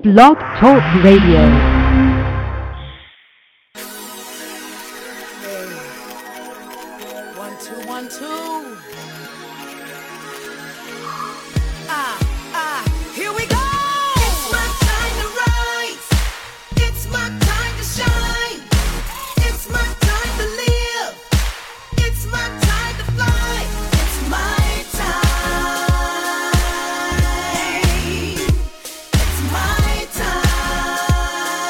Blog Talk Radio. One, two, one, two. Here we go. It's my time to rise. It's my time to shine. It's my time to live. It's my time to fly. It's my time. It's my time.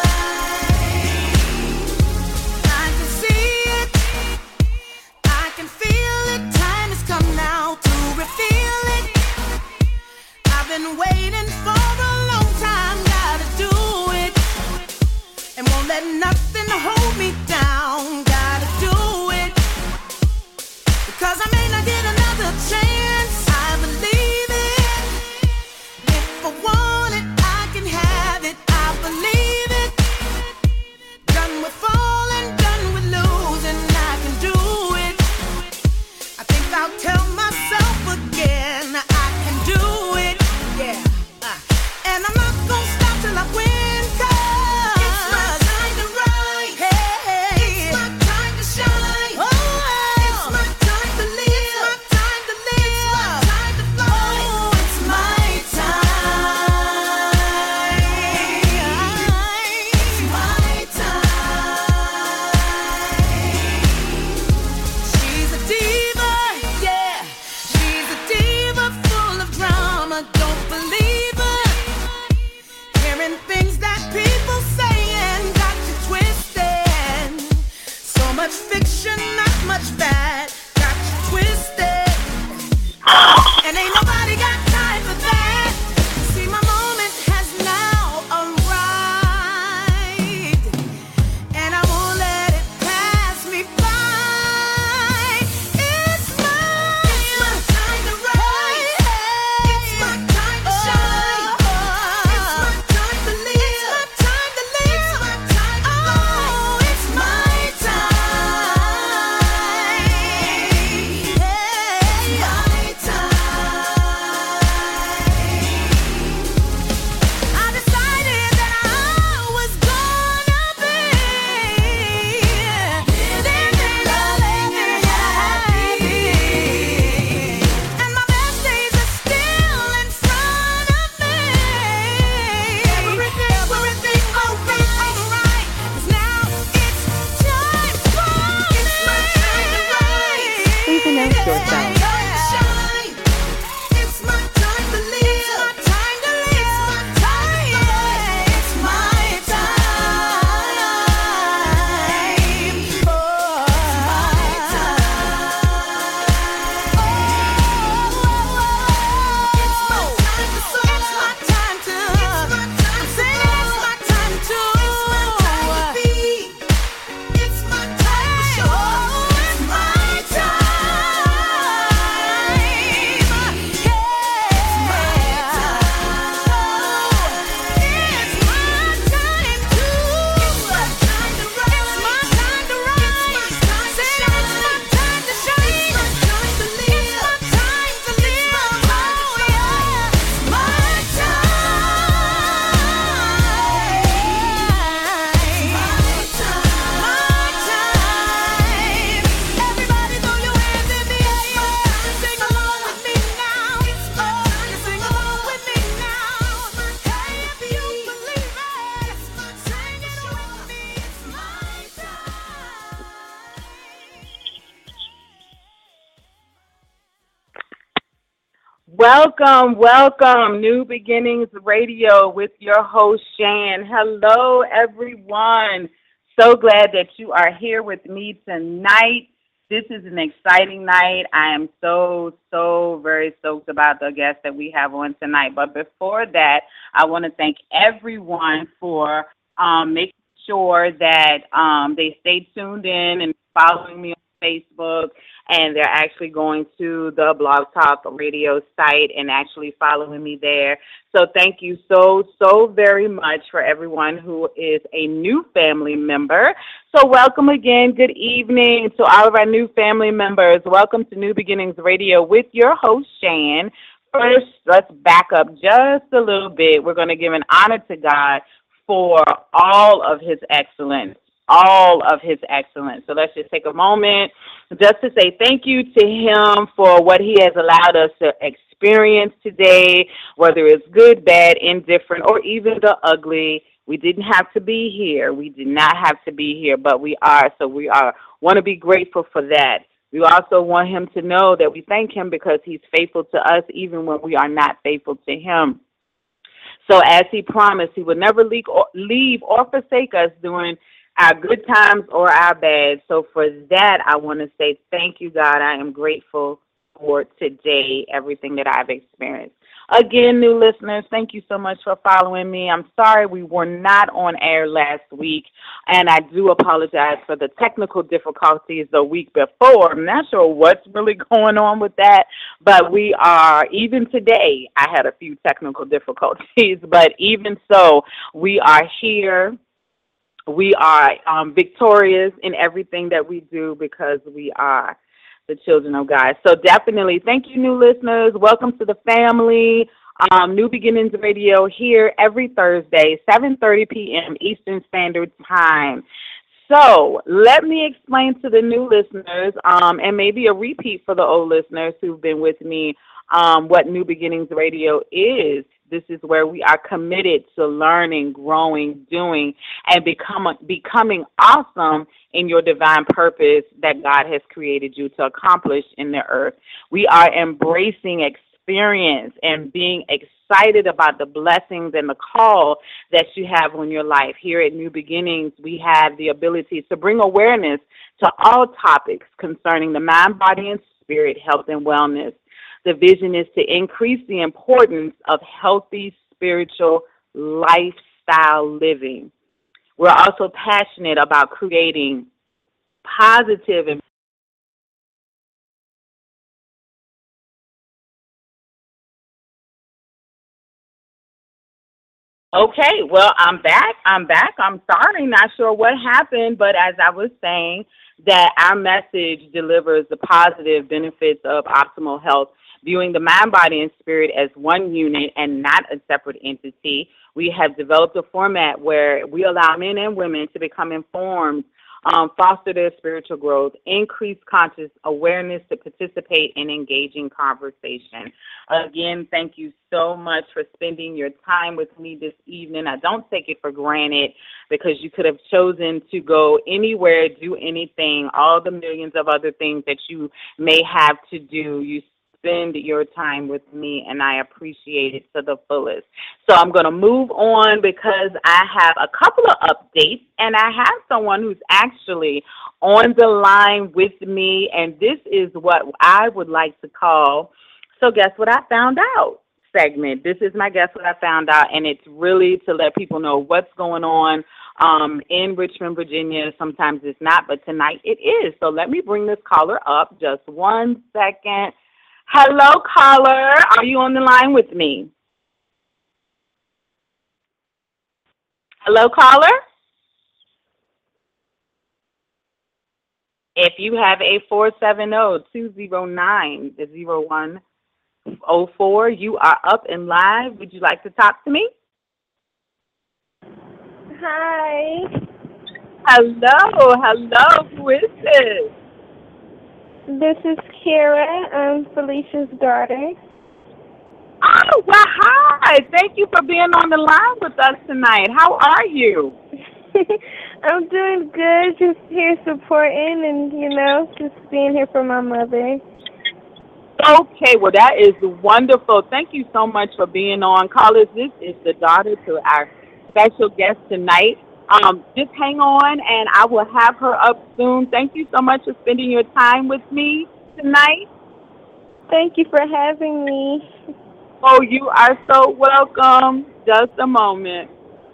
I can see it. I can feel it. Time has come now to reveal it. I've been waiting for a long time. Gotta do it. And won't let nothing hold me down. Gotta do it. Because I may not get another chance. I believe it. If I want it, I can have it. I believe it. Done with falling, done with losing. I can do it. I think I'll tell myself again. I can do it. Yeah. And I'm not gonna stop till I win. 'Cause it's my time to rise. Hey. It's my time to shine. It's my time to live. It's my time to live. It's my time to fly. It's my time. It's my time. She's a diva, yeah. She's a diva full of drama. Don't believe her. Hearing things that people say and got you twisted. So much fiction, not much fact. Got you twisted. And ain't nobody got time for that. See, my moment has now arrived. And I won't let it pass me by. It's my time to rise. It's my time to shine. It's my time to live. It's my time to live. It's my time to fly. It's my time. It's my time. I decided that I was gonna be living, loving, and happy. And my best days are still in front of me. Everything will be alright. 'Cause now it's time for me. It's my time to rise. Please announce yourself. It's my time to live. It's my time to live. It's my time. It's my time. Oh, it's my time. It's my time to soar. It's my time to. It's my time to it's my time to. It's my time to be. It's my time to show. It's my time. Yeah. It's my time. It's my time to. It's my time to rise. It's my time to rise. It's my time to shine. It's my time to shine. It's my time to live. It's my time to live. Oh yeah. It's my time. It's my time. My time. Everybody throw your hands in the air. Sing along with me now. It's my time. Sing along with me now. Hey, if you believe it, sing it with me. It's my time. Welcome, New Beginnings Radio with your host, Shan. Hello, everyone. So glad that you are here with me tonight. This is an exciting night. I am so very stoked about the guest that we have on tonight. But before that, I want to thank everyone for making sure that they stay tuned in and following me on Facebook, and they're actually going to the Blog Talk Radio site and actually following me there. So thank you so very much for everyone who is a new family member. So welcome again. Good evening to all of our new family members. Welcome to New Beginnings Radio with your host, Shan. first, let's back up just a little bit. We're going to give an honor to God for all of his excellence. All of his excellence. So let's just take a moment just to say thank you to him for what he has allowed us to experience today, whether it's good, bad, indifferent, or even the ugly. We didn't have to be here. We did not have to be here, but we are. So we want to be grateful for that. We also want him to know that we thank him because he's faithful to us even when we are not faithful to him. So as he promised, he would never leave or forsake us during our good times or our bad. So for that, I want to say thank you, God. I am grateful for today, everything that I've experienced. Again, new listeners, thank you so much for following me. I'm sorry we were not on air last week, and I do apologize for the technical difficulties the week before. I'm not sure what's really going on with that, but we are, even today, I had a few technical difficulties, but even so, we are here. We are victorious in everything that we do because we are the children of God. So definitely, thank you, new listeners. Welcome to the family. New Beginnings Radio here every Thursday, 7:30 p.m. Eastern Standard Time. So let me explain to the new listeners, and maybe a repeat for the old listeners who've been with me, what New Beginnings Radio is. This is where we are committed to learning, growing, doing, and becoming awesome in your divine purpose that God has created you to accomplish in the earth. We are embracing experience and being excited about the blessings and the call that you have on your life. Here at New Beginnings, we have the ability to bring awareness to all topics concerning the mind, body, and spirit, health, and wellness. The vision is to increase the importance of healthy spiritual lifestyle living. We're also passionate about creating positive and Okay, well, I'm back. I'm sorry, not sure what happened, but as I was saying, that our message delivers the positive benefits of optimal health, viewing the mind, body, and spirit as one unit and not a separate entity. We have developed a format where we allow men and women to become informed, foster their spiritual growth, increase conscious awareness to participate in engaging conversation. Again, thank you so much for spending your time with me this evening. I don't take it for granted because you could have chosen to go anywhere, do anything, all the millions of other things that you may have to do. You spend your time with me, and I appreciate it to the fullest. So I'm going to move on because I have a couple of updates, and I have someone who's actually on the line with me, and this is what I would like to call, So Guess What I Found Out segment. This is my Guess What I Found Out, and it's really to let people know what's going on in Richmond, Virginia. Sometimes it's not, but tonight it is. So let me bring this caller up. Just 1 second. Hello, caller. Are you on the line with me? Hello, caller. If you have a 470-209-0104, you are up and live. Would you like to talk to me? Hi. Hello. Who is this? This is Kara. I'm Felicia's daughter. Oh, well, hi. Thank you for being on the line with us tonight. How are you? I'm doing good. Just here supporting and, just being here for my mother. Okay, well, that is wonderful. Thank you so much for being on. Callers, this is the daughter to our special guest tonight. Just hang on, and I will have her up soon. Thank you so much for spending your time with me tonight. Thank you for having me. Oh, you are so welcome. Just a moment.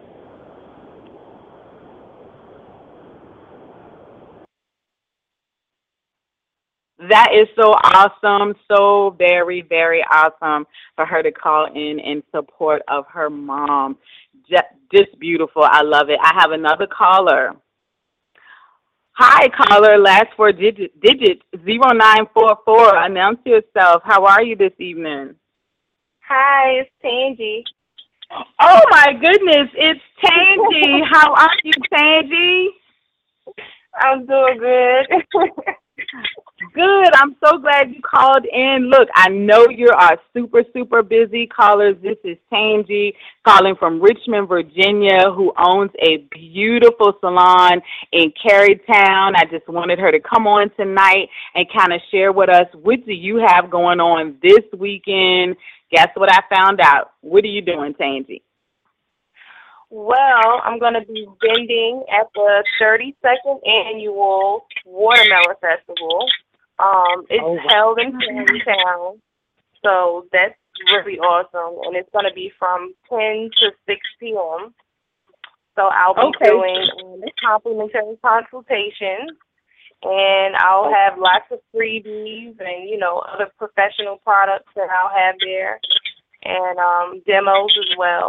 That is so awesome, so very, very awesome for her to call in support of her mom. Just beautiful. I love it. I have another caller. Hi, caller. Last four digits 0944. Announce yourself. How are you this evening? Hi, it's Tangy. Oh my goodness, it's Tangy. How are you, Tangy? I'm doing good. Good. I'm so glad you called in. Look, I know you are super, super busy callers. This is Tangy calling from Richmond, Virginia, who owns a beautiful salon in Carytown. I just wanted her to come on tonight and kind of share with us, what do you have going on this weekend? Guess what I found out? What are you doing, Tangy? Well, I'm going to be vending at the 32nd Annual Watermelon Festival. It's held in Carytown, so that's really awesome, and it's going to be from 10 to 6 p.m. So I'll be doing complimentary consultations, and I'll have lots of freebies and, other professional products that I'll have there, and demos as well.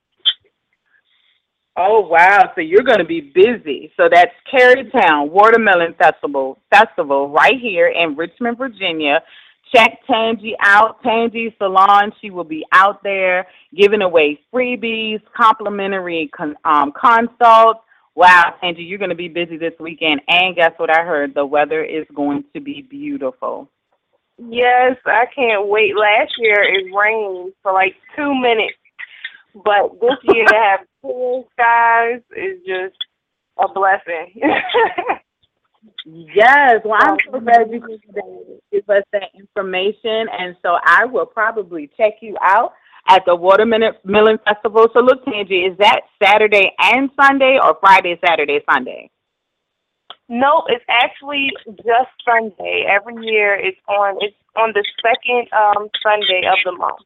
Oh, wow. So you're going to be busy. So that's Carytown Watermelon Festival right here in Richmond, Virginia. Check Tangy out, Tangy Salon. She will be out there giving away freebies, complimentary consults. Wow, Tangy, you're going to be busy this weekend. And guess what I heard? The weather is going to be beautiful. Yes, I can't wait. Last year it rained for like 2 minutes. But this year to have clear skies is just a blessing. Yes, well, I'm so glad you could give us that information, and so I will probably check you out at the Watermelon Festival. So look, Tangy, is that Saturday and Sunday or Friday, Saturday, Sunday? No, it's actually just Sunday. Every year it's on the second Sunday of the month.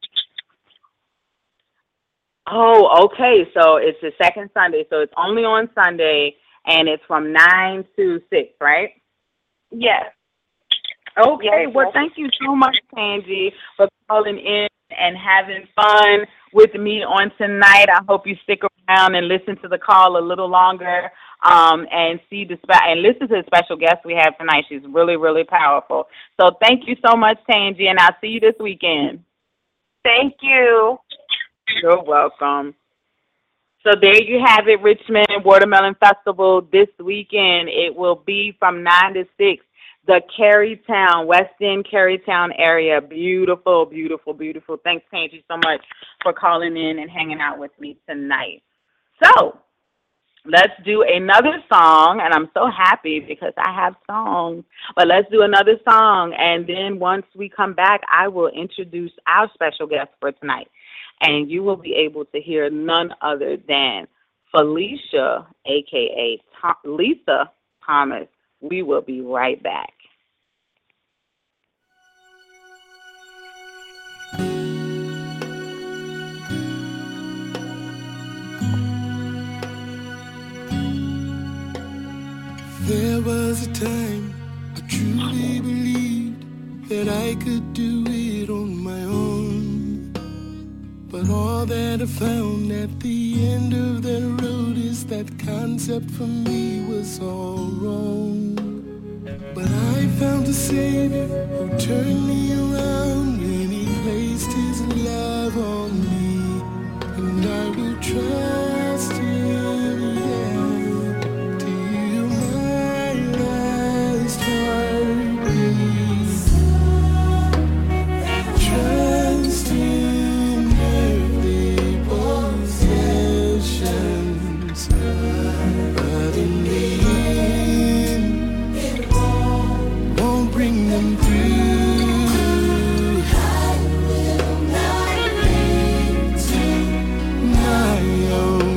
Oh, okay. So it's the second Sunday. So it's only on Sunday, and it's from 9 to 6, right? Yes. Okay. Yes, well, thank you so much, Tangy, for calling in and having fun with me on tonight. I hope you stick around and listen to the call a little longer, and listen to the special guest we have tonight. She's really, really powerful. So thank you so much, Tangy, and I'll see you this weekend. Thank you. You're welcome. So there you have it, Richmond Watermelon Festival this weekend. It will be from 9 to 6. The Carytown, West End Carytown area. Beautiful, beautiful, beautiful. Thanks, Tangy, so much for calling in and hanging out with me tonight. So let's do another song, and I'm so happy because I have songs. But let's do another song, and then once we come back, I will introduce our special guest for tonight. And you will be able to hear none other than Felicia, a.k.a. Lisa Thomas. We will be right back. There was a time I truly believed that I could do it on my own. But all that I found at the end of that road is that concept for me was all wrong. But I found a Savior who turned me around when He placed His love on me. And I will trust Him, yeah, till my last heartbeat. Trust in earthly possessions, but in the end, it won't bring them through. I will not lean to my own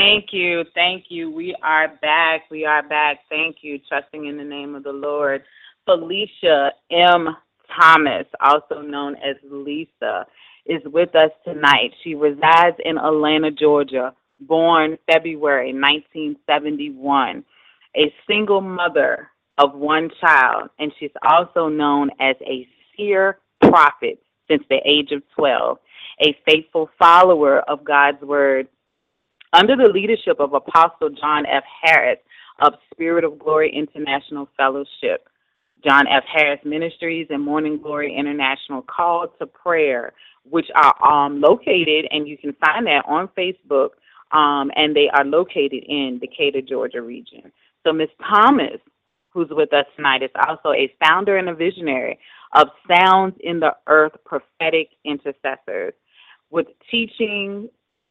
Thank you. Thank you. We are back. We are back. Thank you. Trusting in the name of the Lord. Felicia M. Thomas, also known as Lisa, is with us tonight. She resides in Atlanta, Georgia, born February 1971, a single mother of one child, and she's also known as a seer prophet since the age of 12, a faithful follower of God's word. Under the leadership of Apostle John F. Harris of Spirit of Glory International Fellowship, John F. Harris Ministries and Morning Glory International Call to Prayer, which are located, and you can find that on Facebook, and they are located in Decatur, Georgia region. So Ms. Thomas, who's with us tonight, is also a founder and a visionary of Sounds in the Earth Prophetic Intercessors, with teachings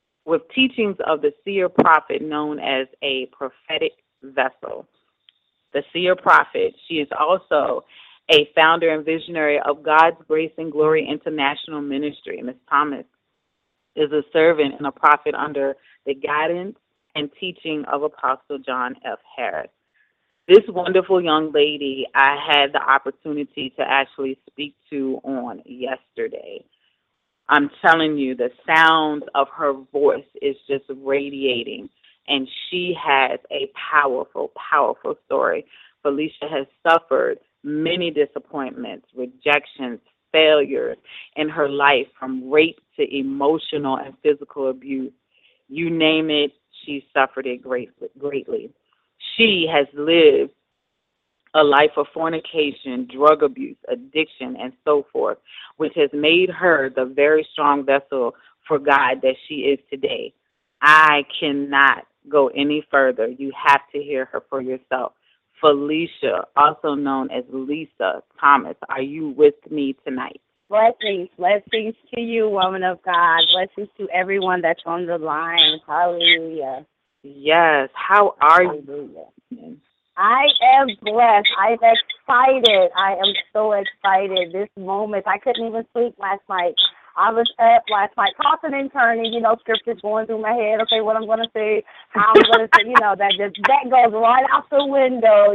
of the seer prophet known as a prophetic vessel. The seer prophet, she is also a founder and visionary of God's Grace and Glory International Ministry. Ms. Thomas is a servant and a prophet under the guidance and teaching of Apostle John F. Harris. This wonderful young lady I had the opportunity to actually speak to on yesterday. I'm telling you, the sound of her voice is just radiating, and she has a powerful, powerful story. Felicia has suffered many disappointments, rejections, failures in her life, from rape to emotional and physical abuse. You name it, she suffered it greatly. She has lived a life of fornication, drug abuse, addiction, and so forth, which has made her the very strong vessel for God that she is today. I cannot go any further. You have to hear her for yourself. Felicia, also known as Lisa Thomas, are you with me tonight? Blessings to you, woman of God. Blessings to everyone that's on the line. Hallelujah. Yes. How are you? Hallelujah. I am blessed. I'm excited. I am so excited. This moment, I couldn't even sleep last night. I was up last night tossing and turning, scriptures going through my head. Okay, what I'm going to say, how I'm going to say, that goes right out the window,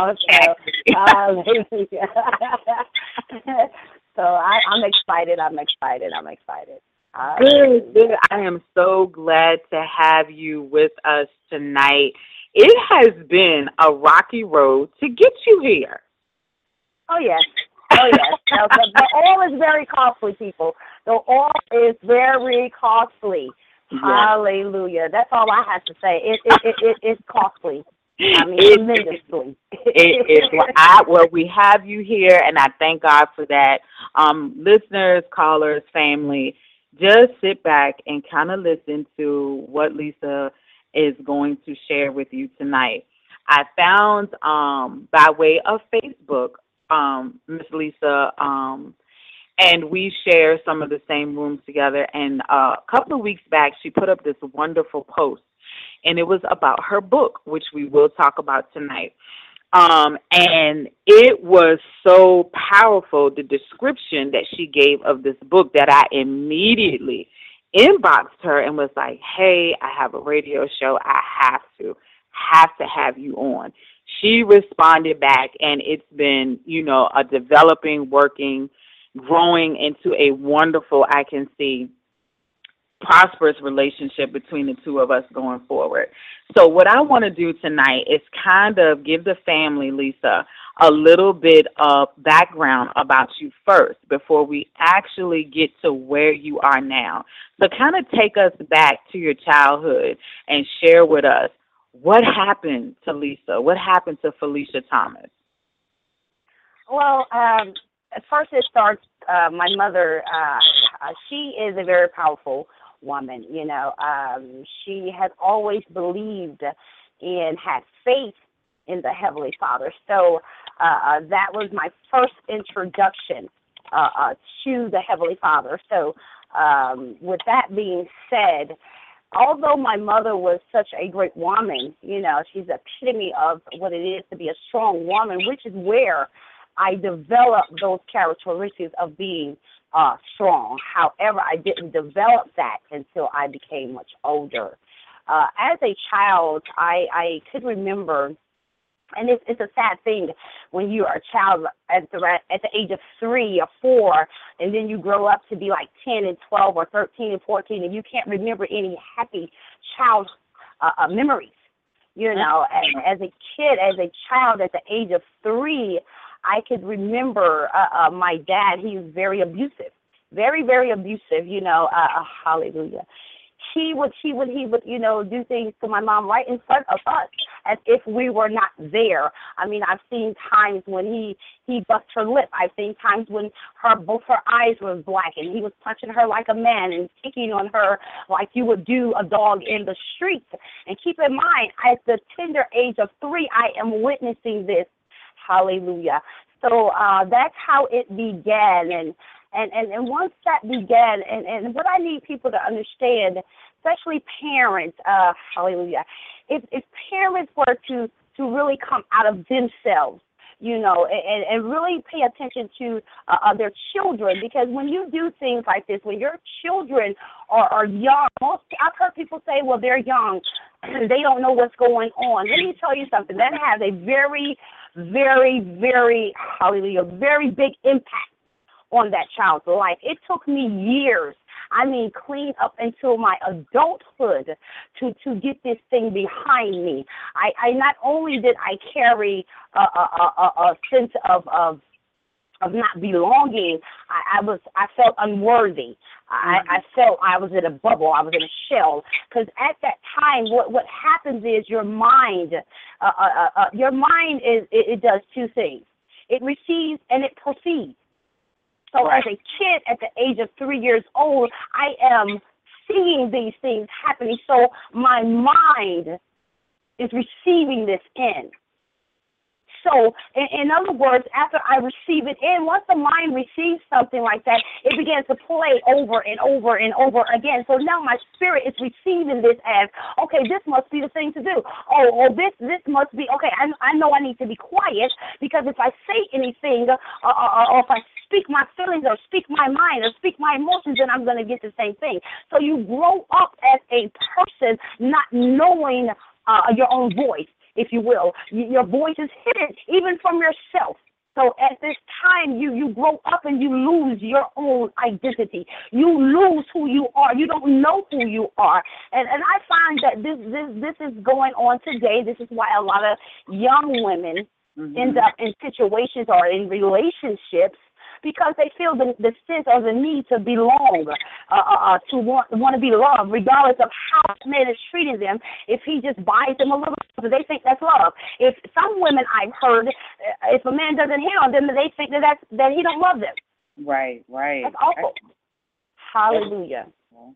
So, So I'm excited. Good. I am so glad to have you with us tonight. It has been a rocky road to get you here. Oh, yes. The oil is very costly, people. The oil is very costly. Yes. Hallelujah. That's all I have to say. It's costly. I mean, tremendously. Well, we have you here, and I thank God for that. Listeners, callers, family, just sit back and kind of listen to what Lisa is going to share with you tonight. I found by way of Facebook, Miss Lisa, and we share some of the same rooms together. And a couple of weeks back, she put up this wonderful post, and it was about her book, which we will talk about tonight. And it was so powerful, the description that she gave of this book, that I immediately inboxed her and was like, hey, I have a radio show. I have to have you on. She responded back, and it's been, a developing, working, growing into a wonderful, I can see, prosperous relationship between the two of us going forward. So what I want to do tonight is kind of give the family, Lisa, a little bit of background about you first before we actually get to where you are now. So kind of take us back to your childhood and share with us what happened to Lisa, what happened to Felicia Thomas. Well, at first it starts, my mother, she is a very powerful woman, she had always believed and had faith in the Heavenly Father. So that was my first introduction to the Heavenly Father. So with that being said, although my mother was such a great woman, she's the epitome of what it is to be a strong woman, which is where I developed those characteristics of being strong. However, I didn't develop that until I became much older. As a child, I could remember, and it's a sad thing when you are a child at the age of 3 or 4, and then you grow up to be like 10 and 12 or 13 and 14, and you can't remember any happy child memories. You know, as a kid, as a child, at the age of 3, I could remember my dad. He was very abusive, very, very abusive. You know, hallelujah. He would, you know, do things to my mom right in front of us as if we were not there. I mean, I've seen times when he bust her lip. I've seen times when both her eyes were black and he was punching her like a man and kicking on her like you would do a dog in the streets. And keep in mind, at the tender age of 3, I am witnessing this. Hallelujah. So that's how it began. And once that began, and what I need people to understand, especially parents, hallelujah, if parents were to really come out of themselves, you know, and really pay attention to their children, because when you do things like this, when your children are young, I've heard people say, well, they're young, they don't know what's going on. Let me tell you something, that has a very, very, very, hallelujah, very big impact on that child's life. It took me years, I mean, clean up until my adulthood to get this thing behind me. I not only did I carry a sense of not belonging, I felt unworthy. I felt I was in a bubble. I was in a shell. Because at that time, what happens is your mind it does two things. It receives and it proceeds. So as a kid at the age of 3 years old, I am seeing these things happening. So my mind is receiving this in. So, in other words, after I receive it in, once the mind receives something like that, it begins to play over and over and over again. So now my spirit is receiving this as, okay, this must be the thing to do. Oh, this must be, okay, I know I need to be quiet, because if I say anything or if I speak my feelings or speak my mind or speak my emotions, then I'm going to get the same thing. So you grow up as a person not knowing your own voice, if you will. Your voice is hidden even from yourself. So at this time, you grow up and you lose your own identity. You lose who you are. You don't know who you are. And I find that this is going on today. This is why a lot of young women end up in situations or in relationships, because they feel the sense or the need to belong, to want to be loved, regardless of how a man is treating them. If he just buys them a little, they think that's love. If some women I've heard, if a man doesn't hit on them, they think that he don't love them. Right. That's awful. Hallelujah.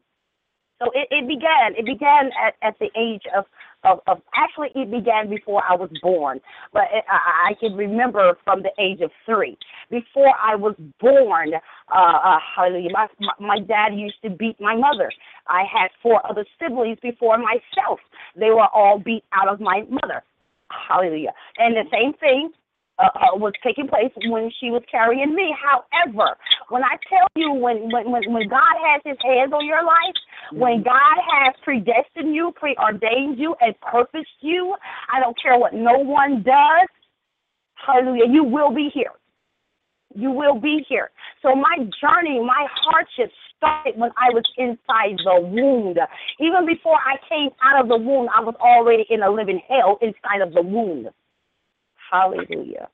So it began at the age of actually it began before I was born, but I can remember from the age of 3. Before I was born, hallelujah, my dad used to beat my mother. I had 4 other siblings before myself. They were all beat out of my mother. Hallelujah. And the same thing was taking place when she was carrying me. However, when I tell you, when God has his hands on your life, when God has predestined you, preordained you, and purposed you, I don't care what no one does, hallelujah, you will be here. You will be here. So my journey, my hardship started when I was inside the womb. Even before I came out of the womb, I was already in a living hell inside of the womb. Hallelujah.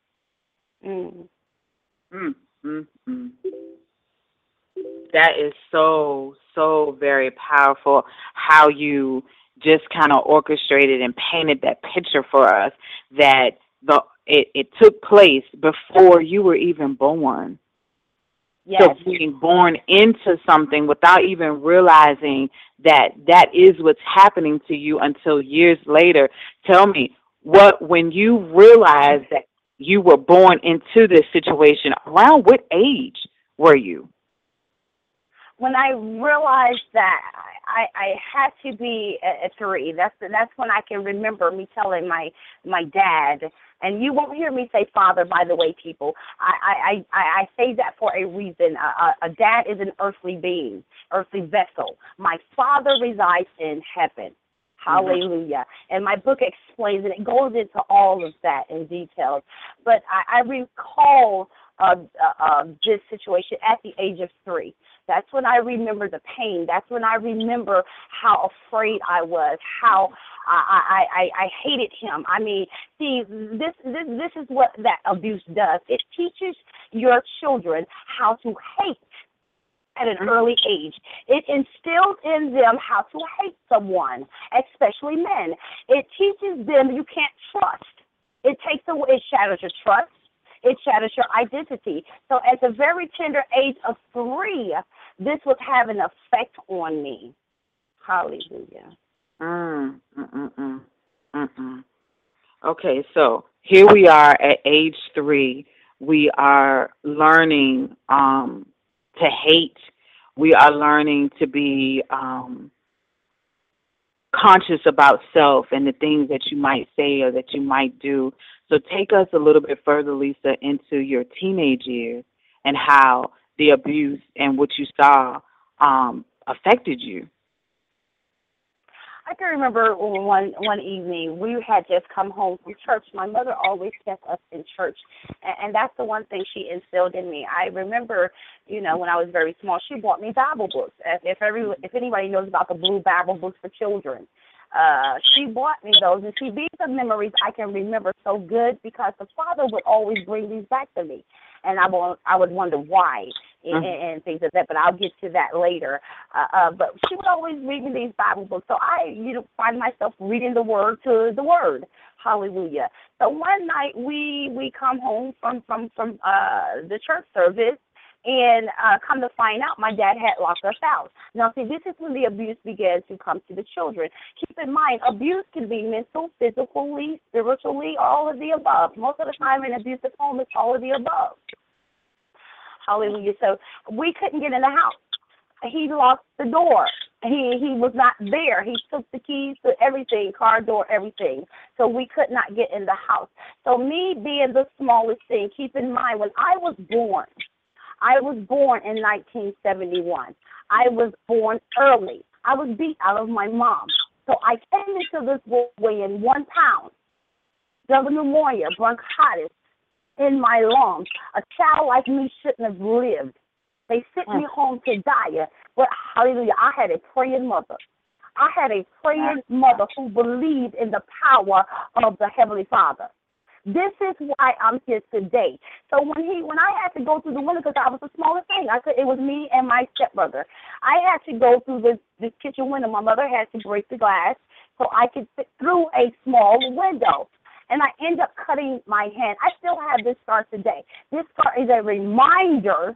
That is so very powerful, how you just kind of orchestrated and painted that picture for us, that it took place before you were even born. Yes. So being born into something without even realizing that is what's happening to you until years later. Tell me, when you realized that you were born into this situation, around what age were you? When I realized that I had to be at 3, that's when I can remember me telling my dad, and you won't hear me say father, by the way, people. I say that for a reason. A dad is an earthly being, earthly vessel. My father resides in heaven. Hallelujah. And my book explains it. It goes into all of that in detail. But I recall this situation at the age of 3. That's when I remember the pain. That's when I remember how afraid I was, how I hated him. I mean, see, this is what that abuse does. It teaches your children how to hate at an early age. It instills in them how to hate someone, especially men. It teaches them you can't trust. It shatters your trust. It shatters your identity. So at the very tender age of 3, this was having an effect on me. Hallelujah. Okay, so here we are at age 3. We are learning to hate. We are learning to be conscious about self and the things that you might say or that you might do. So take us a little bit further, Lisa, into your teenage years and how the abuse and what you saw affected you. I can remember one evening we had just come home from church. My mother always kept us in church, and that's the one thing she instilled in me. I remember, when I was very small, she bought me Bible books. If anybody knows about the blue Bible books for children, she bought me those, and see, these are memories I can remember so good because the Father would always bring these back to me, and I would wonder why and things like that. But I'll get to that later. But she would always read me these Bible books, so I find myself reading the Word to the Word. Hallelujah. So one night we come home from the church service. And come to find out, my dad had locked us out. Now, see, this is when the abuse began to come to the children. Keep in mind, abuse can be mental, physically, spiritually, all of the above. Most of the time in abusive home, it's all of the above. Hallelujah. So we couldn't get in the house. He locked the door. He was not there. He took the keys to everything, car door, everything. So we could not get in the house. So me being the smallest thing, keep in mind, when I was born in 1971. I was born early. I was beat out of my mom. So I came into this world weighing 1 pound. Double pneumonia, bronchitis in my lungs. A child like me shouldn't have lived. They sent me home to die. But hallelujah, I had a praying mother. I had a praying mother who believed in the power of the Heavenly Father. This is why I'm here today. So when I had to go through the window, because I was the smallest thing, it was me and my stepbrother. I had to go through this kitchen window. My mother had to break the glass so I could fit through a small window. And I ended up cutting my hand. I still have this scar today. This scar is a reminder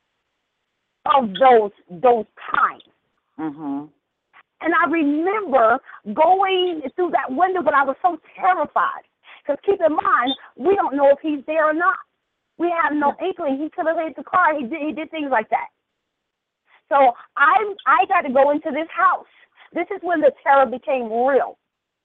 of those times. Mm-hmm. And I remember going through that window, but I was so terrified. Because keep in mind, we don't know if he's there or not. We have no inkling. He could have hit the car. He did things like that. So I got to go into this house. This is when the terror became real.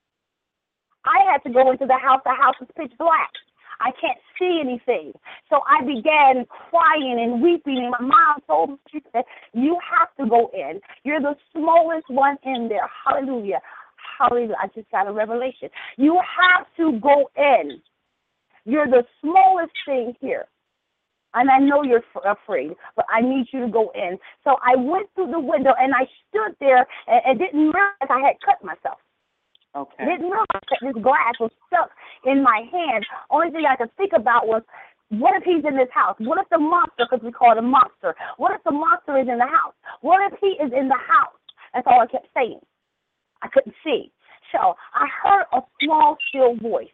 I had to go into the house. The house was pitch black. I can't see anything. So I began crying and weeping. And my mom told me, she said, you have to go in. You're the smallest one in there. Hallelujah. Hallelujah. I just got a revelation. You have to go in. You're the smallest thing here. And I know you're afraid, but I need you to go in. So I went through the window, and I stood there and didn't realize I had cut myself. Okay. Didn't realize that this glass was stuck in my hand. Only thing I could think about was, what if he's in this house? What if the monster, because we call it a monster, what if the monster is in the house? What if he is in the house? That's all I kept saying. I couldn't see. So I heard a small, still voice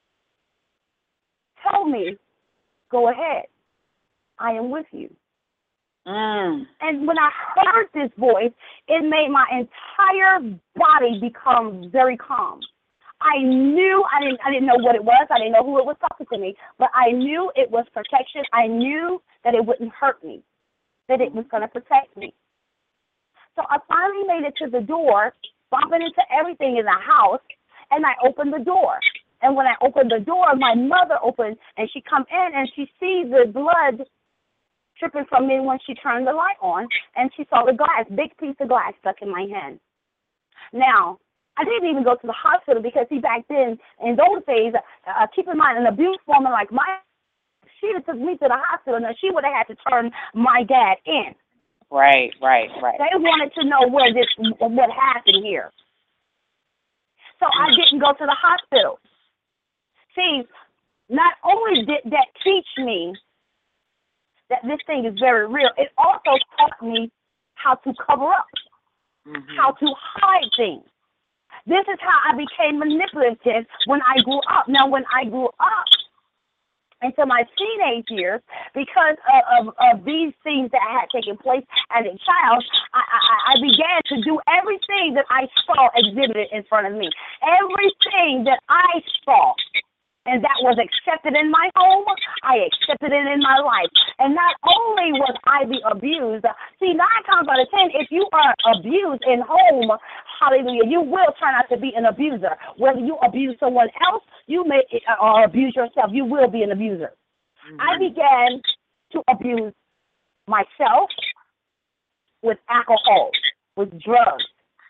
tell me, go ahead. I am with you. And when I heard this voice, it made my entire body become very calm. I knew, I didn't know what it was. I didn't know who it was talking to me, but I knew it was protection. I knew that it wouldn't hurt me, that it was going to protect me. So I finally made it to the door, bumping into everything in the house, and I opened the door. And when I opened the door, my mother opened, and she come in, and she sees the blood dripping from me when she turned the light on, and she saw the glass, big piece of glass stuck in my hand. Now, I didn't even go to the hospital because, see, back then, in those days, keep in mind, an abuse woman like my, she'd have took me to the hospital, and she would have had to turn my dad in. Right. They wanted to know what happened here. So I didn't go to the hospital. See, not only did that teach me that this thing is very real, it also taught me how to cover up, how to hide things. This is how I became manipulative when I grew up. Now, when I grew up into my teenage years, because of these things that had taken place as a child, I began to do everything that I saw exhibited in front of me. Everything that I saw and that was accepted in my home, I accepted it in my life. And not only was I the abused, see, 9 times out of 10, if you are abused in home, hallelujah, you will turn out to be an abuser. Whether you abuse someone else, you may or abuse yourself, you will be an abuser. I began to abuse myself with alcohol, with drugs.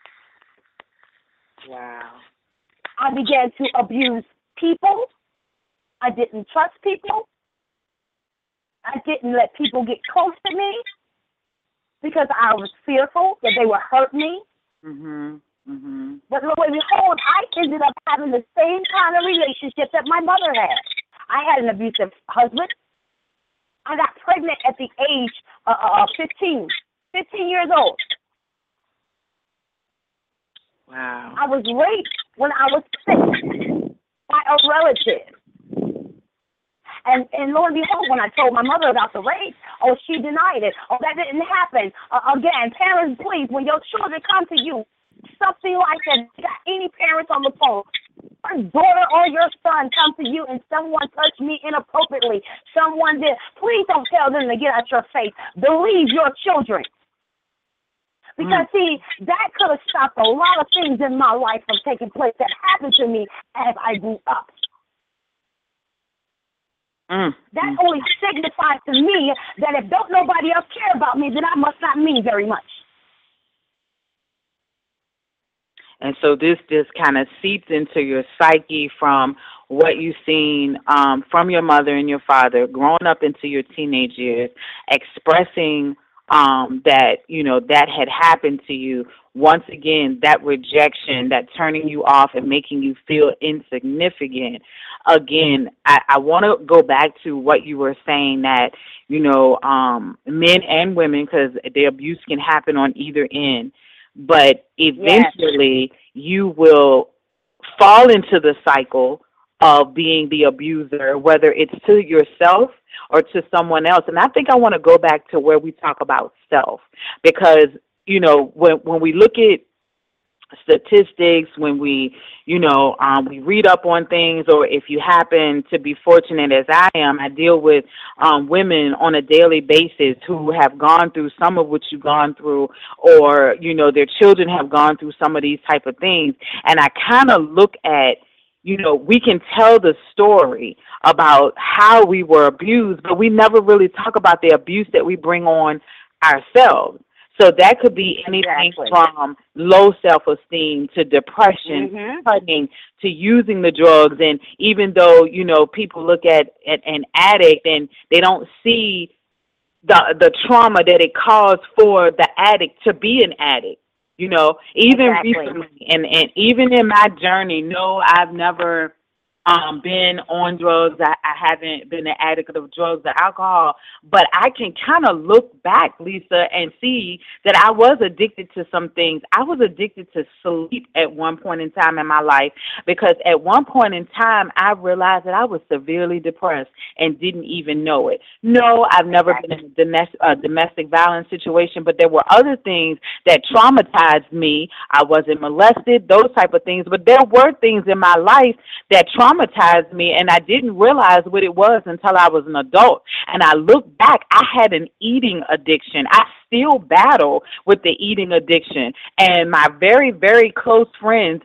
Wow. I began to abuse people. I didn't trust people. I didn't let people get close to me because I was fearful that they would hurt me. But lo and behold, I ended up having the same kind of relationship that my mother had. I had an abusive husband. I got pregnant at the age of 15 years old. Wow. I was raped when I was 6 by a relative. And lo and behold, when I told my mother about the rape, she denied it. That didn't happen. Again, parents, please, when your children come to you, something like that, you got any parents on the phone, your daughter or your son come to you and someone touched me inappropriately, someone did, please don't tell them to get out your face. Believe your children. Because, see, that could have stopped a lot of things in my life from taking place that happened to me as I grew up. That only signifies to me that if don't nobody else care about me, then I must not mean very much. And so this just kind of seeps into your psyche from what you've seen from your mother and your father, growing up into your teenage years, expressing that, you know, that had happened to you. Once again, that rejection, that turning you off and making you feel insignificant. Again, I want to go back to what you were saying that, you know, men and women, because the abuse can happen on either end, but eventually you will fall into the cycle of being the abuser, whether it's to yourself or to someone else. And I think I want to go back to where we talk about self, because, you know, when we look at statistics, when we, you know, we read up on things, or if you happen to be fortunate as I am, I deal with women on a daily basis who have gone through some of what you've gone through, or, you know, their children have gone through some of these type of things. And I kind of look at, you know, we can tell the story about how we were abused, but we never really talk about the abuse that we bring on ourselves. So that could be anything from low self-esteem to depression, cutting, to using the drugs. And even though, you know, people look at an addict and they don't see the trauma that it caused for the addict to be an addict, you know, even recently, and even in my journey, no, I've never been on drugs. I haven't been an addict of drugs or alcohol, but I can kind of look back, Lisa, and see that I was addicted to some things. I was addicted to sleep at one point in time in my life, because at one point in time, I realized that I was severely depressed and didn't even know it. No, I've never been in a domestic violence situation, but there were other things that traumatized me. I wasn't molested, those type of things, but there were things in my life that traumatized me, and I didn't realize what it was until I was an adult. And I look back, I had an eating addiction. I still battle with the eating addiction, and my very, very close friends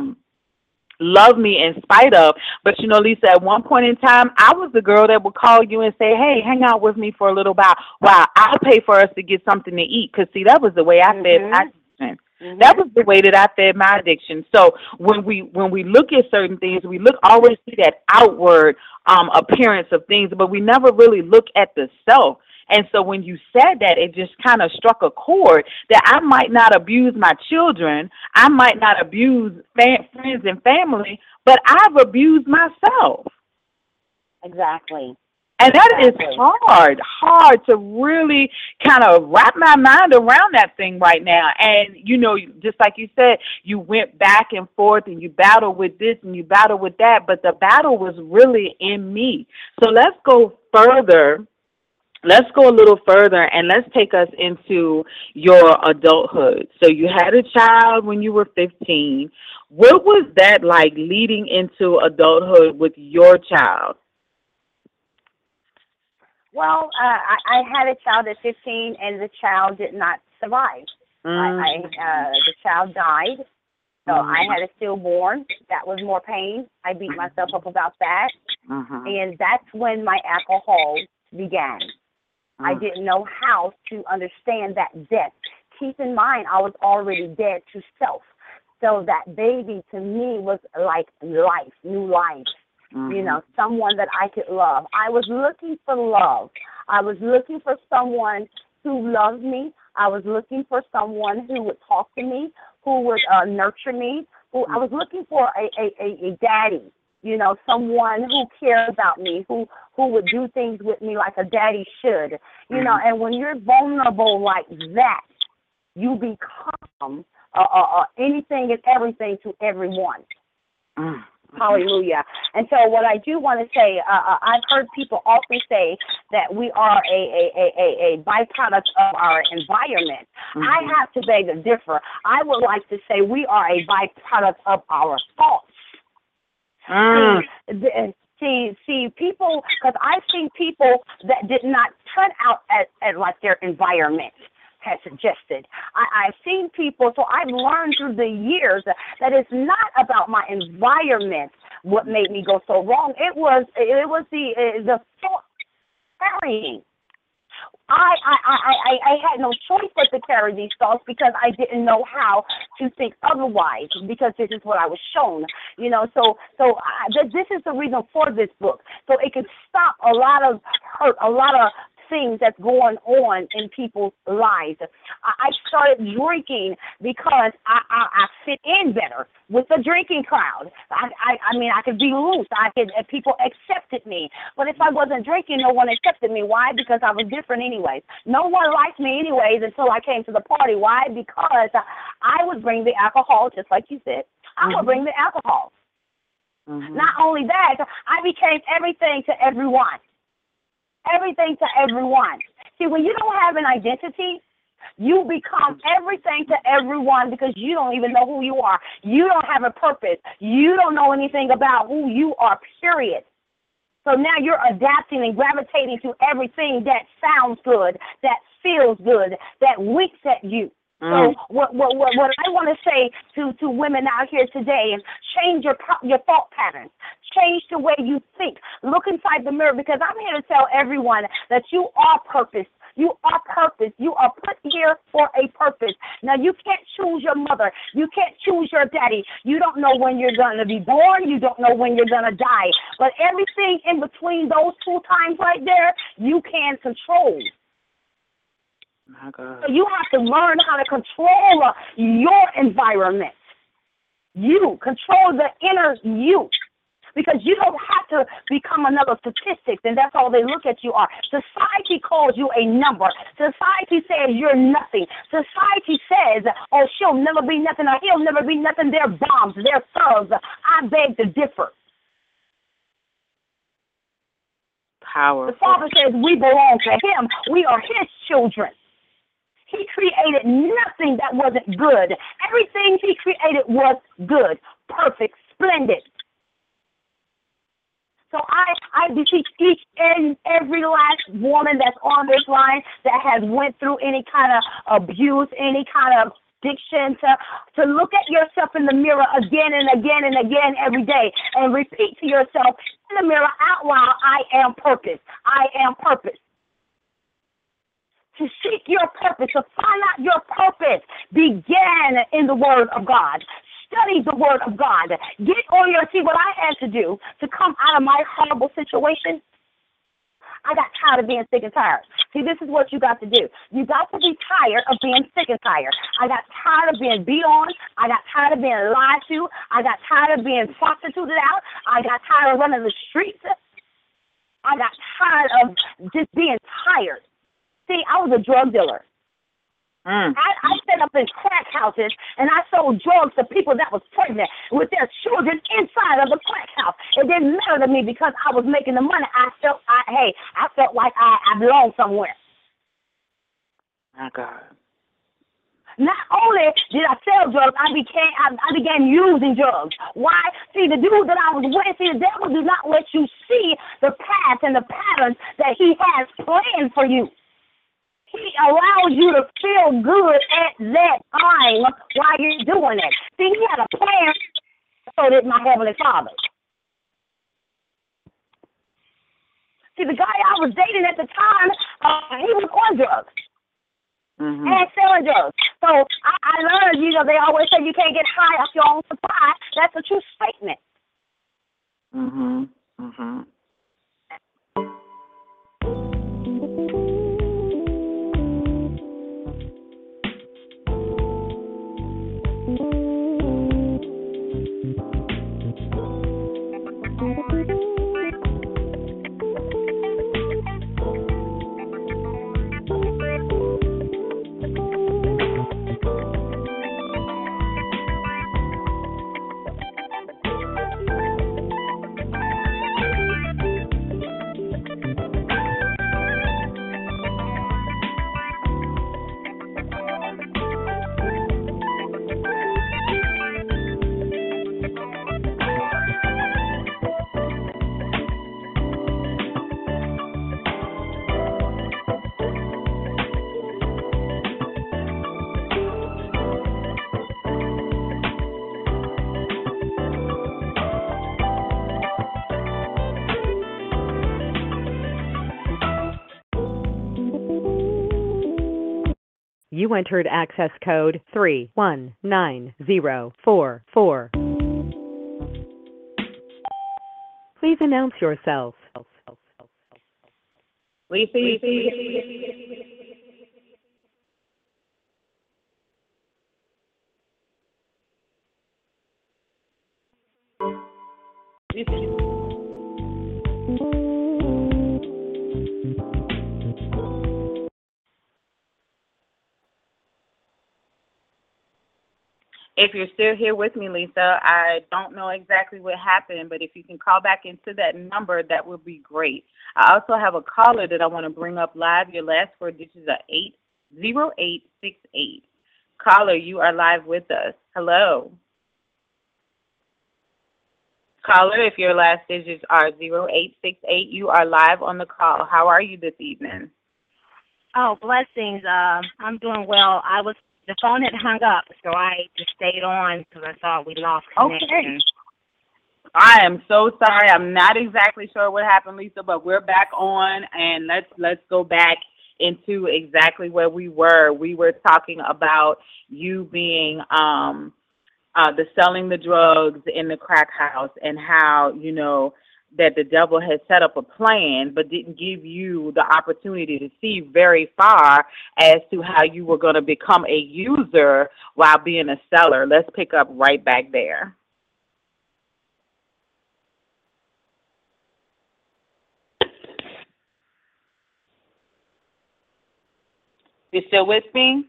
love me in spite of. But, you know, Lisa, at one point in time, I was the girl that would call you and say, hey, hang out with me for a little while. I'll pay for us to get something to eat. Because, see, that was the way I fed my children. That was the way that I fed my addiction. So when we look at certain things, we always see that outward appearance of things, but we never really look at the self. And so when you said that, it just kind of struck a chord that I might not abuse my children, I might not abuse friends and family, but I've abused myself. Exactly. And that is hard to really kind of wrap my mind around that thing right now. And, you know, just like you said, you went back and forth and you battled with this and you battled with that, but the battle was really in me. So let's go further. Let's go a little further and let's take us into your adulthood. So you had a child when you were 15. What was that like leading into adulthood with your child? Well, I had a child at 15, and the child did not survive. The child died, so I had a stillborn. That was more pain. I beat myself up about that, and that's when my alcohol began. I didn't know how to understand that death. Keep in mind, I was already dead to self, so that baby to me was like life, new life. You know, someone that I could love. I was looking for love. I was looking for someone who loved me. I was looking for someone who would talk to me, who would nurture me. I was looking for a daddy, you know, someone who cared about me, who would do things with me like a daddy should. You know, and when you're vulnerable like that, you become anything and everything to everyone. Hallelujah. And so what I do want to say, I've heard people often say that we are a byproduct of our environment. I have to beg to differ. I would like to say we are a byproduct of our thoughts. See, people, because I've seen people that did not turn out as like their environment has suggested. I've seen people, so I've learned through the years that it's not about my environment what made me go so wrong. It was the thought carrying. I had no choice but to carry these thoughts because I didn't know how to think otherwise, because this is what I was shown, you know. So this is the reason for this book, so it can stop a lot of hurt, a lot of things that's going on in people's lives. I started drinking because I fit in better with the drinking crowd. I mean, I could be loose. People accepted me. But if I wasn't drinking, no one accepted me. Why? Because I was different anyways. No one liked me anyways until I came to the party. Why? Because I would bring the alcohol, just like you said. I would bring the alcohol. Not only that, I became everything to everyone. Everything to everyone. See, when you don't have an identity, you become everything to everyone because you don't even know who you are. You don't have a purpose. You don't know anything about who you are, period. So now you're adapting and gravitating to everything that sounds good, that feels good, that winks at you. So what I want to say to women out here today is change your thought patterns. Change the way you think. Look inside the mirror, because I'm here to tell everyone that you are purpose. You are purpose. You are put here for a purpose. Now, you can't choose your mother. You can't choose your daddy. You don't know when you're going to be born. You don't know when you're going to die. But everything in between those two times right there, you can control. So you have to learn how to control your environment. You control the inner you, because you don't have to become another statistic, and that's all they look at you are. Society calls you a number. Society says you're nothing. Society says, oh, she'll never be nothing, or he'll never be nothing. They're bombs. They're thugs. I beg to differ. Powerful. The Father says we belong to him. We are his children. He created nothing that wasn't good. Everything he created was good, perfect, splendid. So I beseech each and every last woman that's on this line that has went through any kind of abuse, any kind of addiction, to look at yourself in the mirror again and again and again every day and repeat to yourself in the mirror out loud, I am purpose. I am purpose. to seek your purpose, to find out your purpose, began in the Word of God. Study the Word of God. Get on your see what I had to do to come out of my horrible situation. I got tired of being sick and tired. See, this is what you got to do. You got to be tired of being sick and tired. I got tired of being beat on. I got tired of being lied to. I got tired of being prostituted out. I got tired of running the streets. I got tired of just being tired. See, I was a drug dealer. I set up in crack houses, and I sold drugs to people that was pregnant with their children inside of the crack house. It didn't matter to me because I was making the money. I felt like I belonged somewhere. My God. Not only did I sell drugs, I began using drugs. Why? See, the dude that I was with, the devil does not let you see the path and the patterns that he has planned for you. He allows you to feel good at that time while you're doing it. See, he had a plan, so did my Heavenly Father. See, the guy I was dating at the time, he was on drugs. And selling drugs. So I learned, they always say you can't get high off your own supply. That's a true statement. You entered access code 319044. Please announce yourself. Lisa. If you're still here with me, Lisa, I don't know exactly what happened, but if you can call back into that number, that would be great. I also have a caller that I want to bring up live. Your last four digits are 80868. Caller, you are live with us. Hello. Caller, if your last digits are 0868, you are live on the call. How are you this evening? Oh, blessings. I'm doing well. The phone had hung up, so I just stayed on because I thought we lost connection. Okay. I am so sorry. I'm not exactly sure what happened, Lisa, but we're back on, and let's go back into exactly where we were. We were talking about you being the selling the drugs in the crack house and how, that the devil had set up a plan but didn't give you the opportunity to see very far as to how you were going to become a user while being a seller. Let's pick up right back there. You still with me?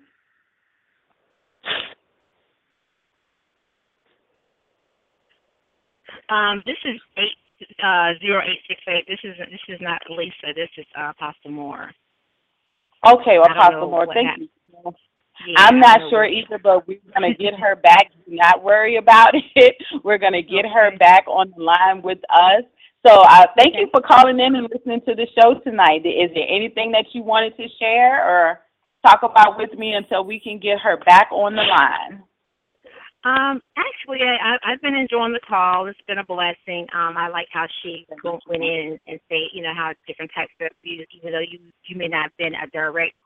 This is 0868. This is not Lisa. This is Apostle Moore. Okay, well, Apostle Moore, thank you. Yeah, I'm not sure either, but we're going to get her back. Do not worry about it. We're going to get her back on the line with us. So thank you for calling in and listening to the show tonight. Is there anything that you wanted to share or talk about with me until we can get her back on the line? Actually, I've been enjoying the call. It's been a blessing. I like how she went in and said, how different types of abuse, even though you may not have been a direct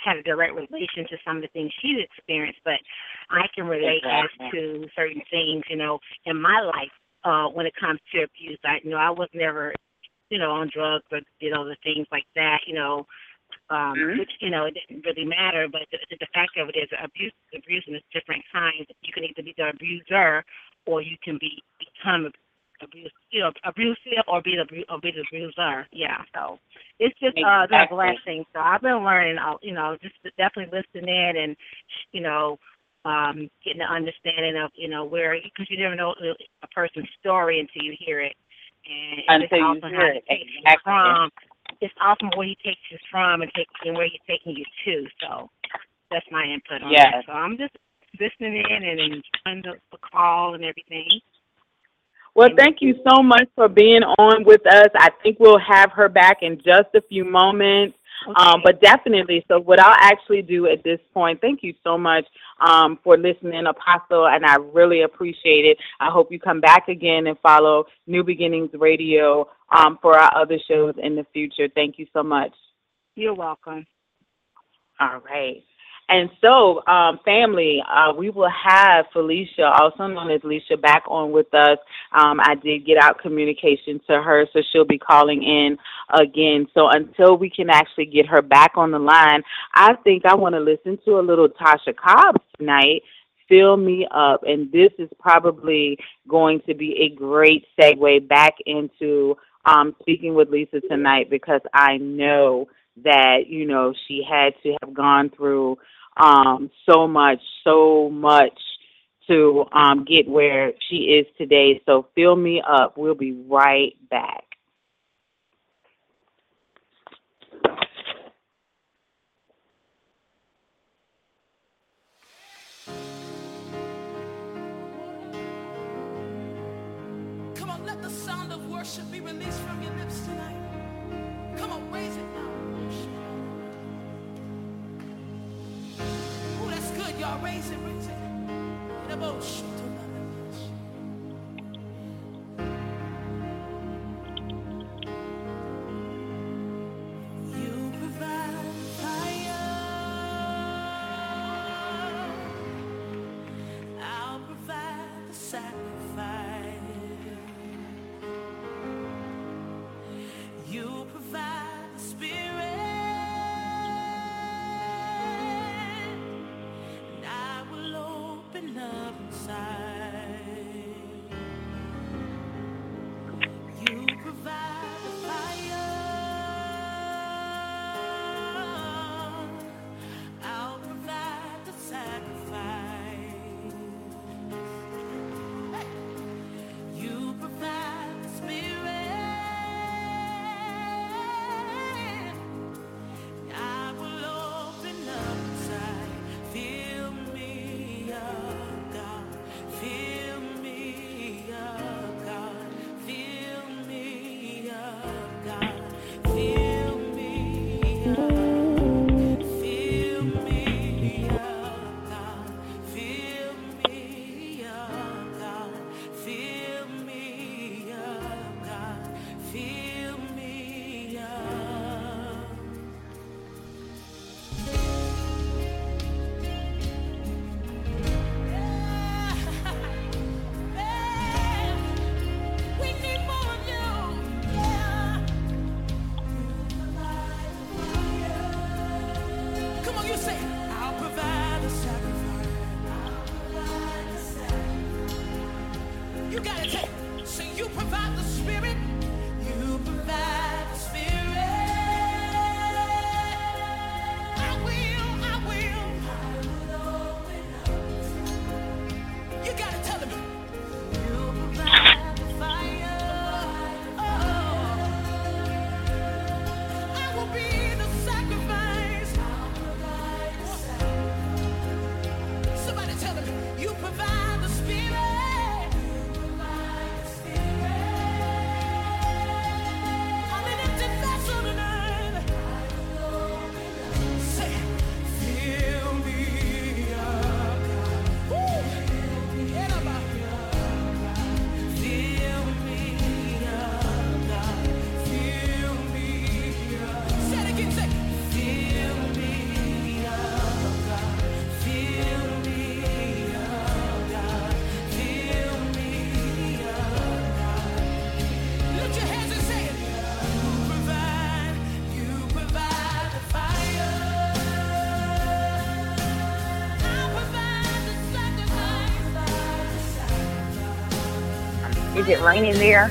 had a direct relation to some of the things she's experienced, but I can relate as to certain things, in my life when it comes to abuse. I was never, on drugs or did other things like that, which, it didn't really matter. But the fact of it is abuse is different kinds. You can either be the abuser or you can become abusive or be the abuser. Yeah, so it's just been a blessing. So I've been learning, just definitely listening in and, getting an understanding of, where, because you never know a person's story until you hear it. And until you hear it, exactly. It's awesome where he takes you from and where he's taking you to. So that's my input on that. So I'm just listening in and enjoying the call and everything. Well, thank you so much for being on with us. I think we'll have her back in just a few moments. Okay. But definitely, so what I'll actually do at this point, thank you so much for listening, Apostle, and I really appreciate it. I hope you come back again and follow New Beginnings Radio for our other shows in the future. Thank you so much. You're welcome. All right. And so, family, we will have Felicia, also known as Alicia, back on with us. I did get out communication to her, so she'll be calling in again. So until we can actually get her back on the line, I think I want to listen to a little Tasha Cobbs tonight, Fill Me Up. And this is probably going to be a great segue back into speaking with Lisa tonight, because I know that, she had to have gone through so much to get where she is today. So Fill Me Up. We'll be right back. Come on, let the sound of worship be released from your lips tonight. Come on, raise it now. Oh, that's good, y'all. Raise it, raise it. In a boat. You provide fire. I'll provide the sacrifice. You provide the spirit. Up inside. You provide the fire. I'll provide the sacrifice. Hey. You provide the spirit. I will open up inside. Fill me up. Fill me up, God. Fill me up, God. Fill me up. Fill me up, God. Fill me up, God. Fill me up, God. Fill me up. You gotta take, so you provide the spirit, you provide the spirit. I will open up. You gotta tell him, you provide the fire. Oh, I will be the sacrifice. Somebody tell him, you provide the spirit. Is it raining there?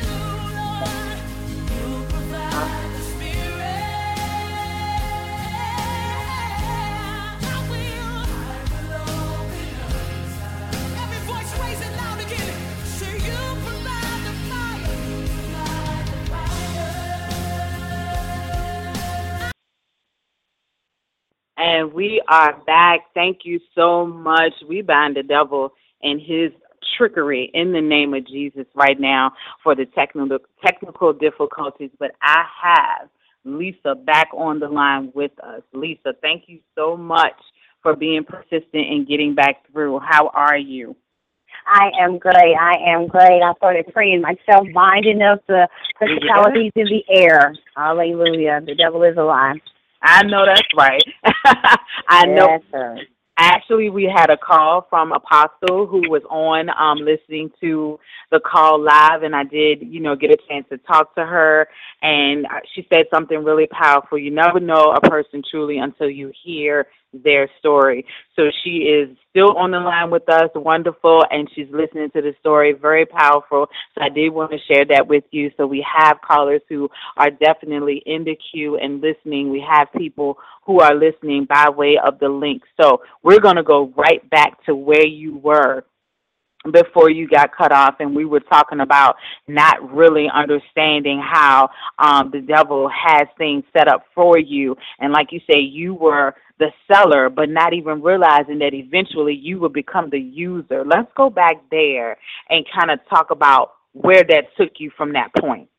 And we are back. Thank you so much. We bind the devil and his trickery in the name of Jesus right now for the technical difficulties. But I have Lisa back on the line with us. Lisa, thank you so much for being persistent and getting back through. How are you? I am great. I started praying myself, binding up the principalities in the air. Hallelujah. The devil is alive. I know that's right. I know. Yes, sir. Actually, we had a call from Apostle who was on listening to the call live, and I did, get a chance to talk to her, and she said something really powerful. You never know a person truly until you hear their story. So she is still on the line with us, wonderful, and she's listening to the story, very powerful. So I did want to share that with you. So we have callers who are definitely in the queue and listening. We have people who are listening by way of the link. So we're going to go right back to where you were before you got cut off, and we were talking about not really understanding how the devil has things set up for you. And like you say, you were the seller, but not even realizing that eventually you will become the user. Let's go back there and kind of talk about where that took you from that point.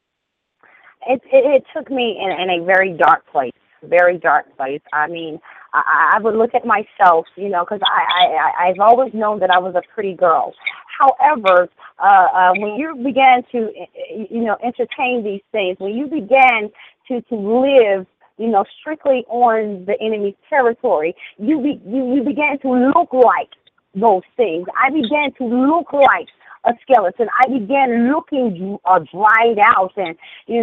It took me in a very dark place. I mean, I would look at myself, because I've always known that I was a pretty girl. However, when you began to, entertain these things, when you began to live, strictly on the enemy's territory, you began to look like those things. I began to look like a skeleton. I began looking dried out, and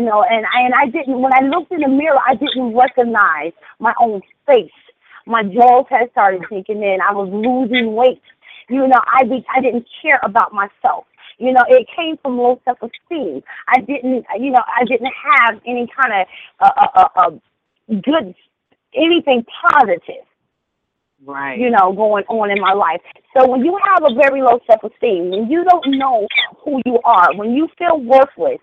I didn't. When I looked in the mirror, I didn't recognize my own face. My jaws had started sinking in. I was losing weight. I didn't care about myself. It came from low self-esteem. I didn't have any kind of good, anything positive. Right. Going on in my life. So when you have a very low self-esteem, when you don't know who you are, when you feel worthless,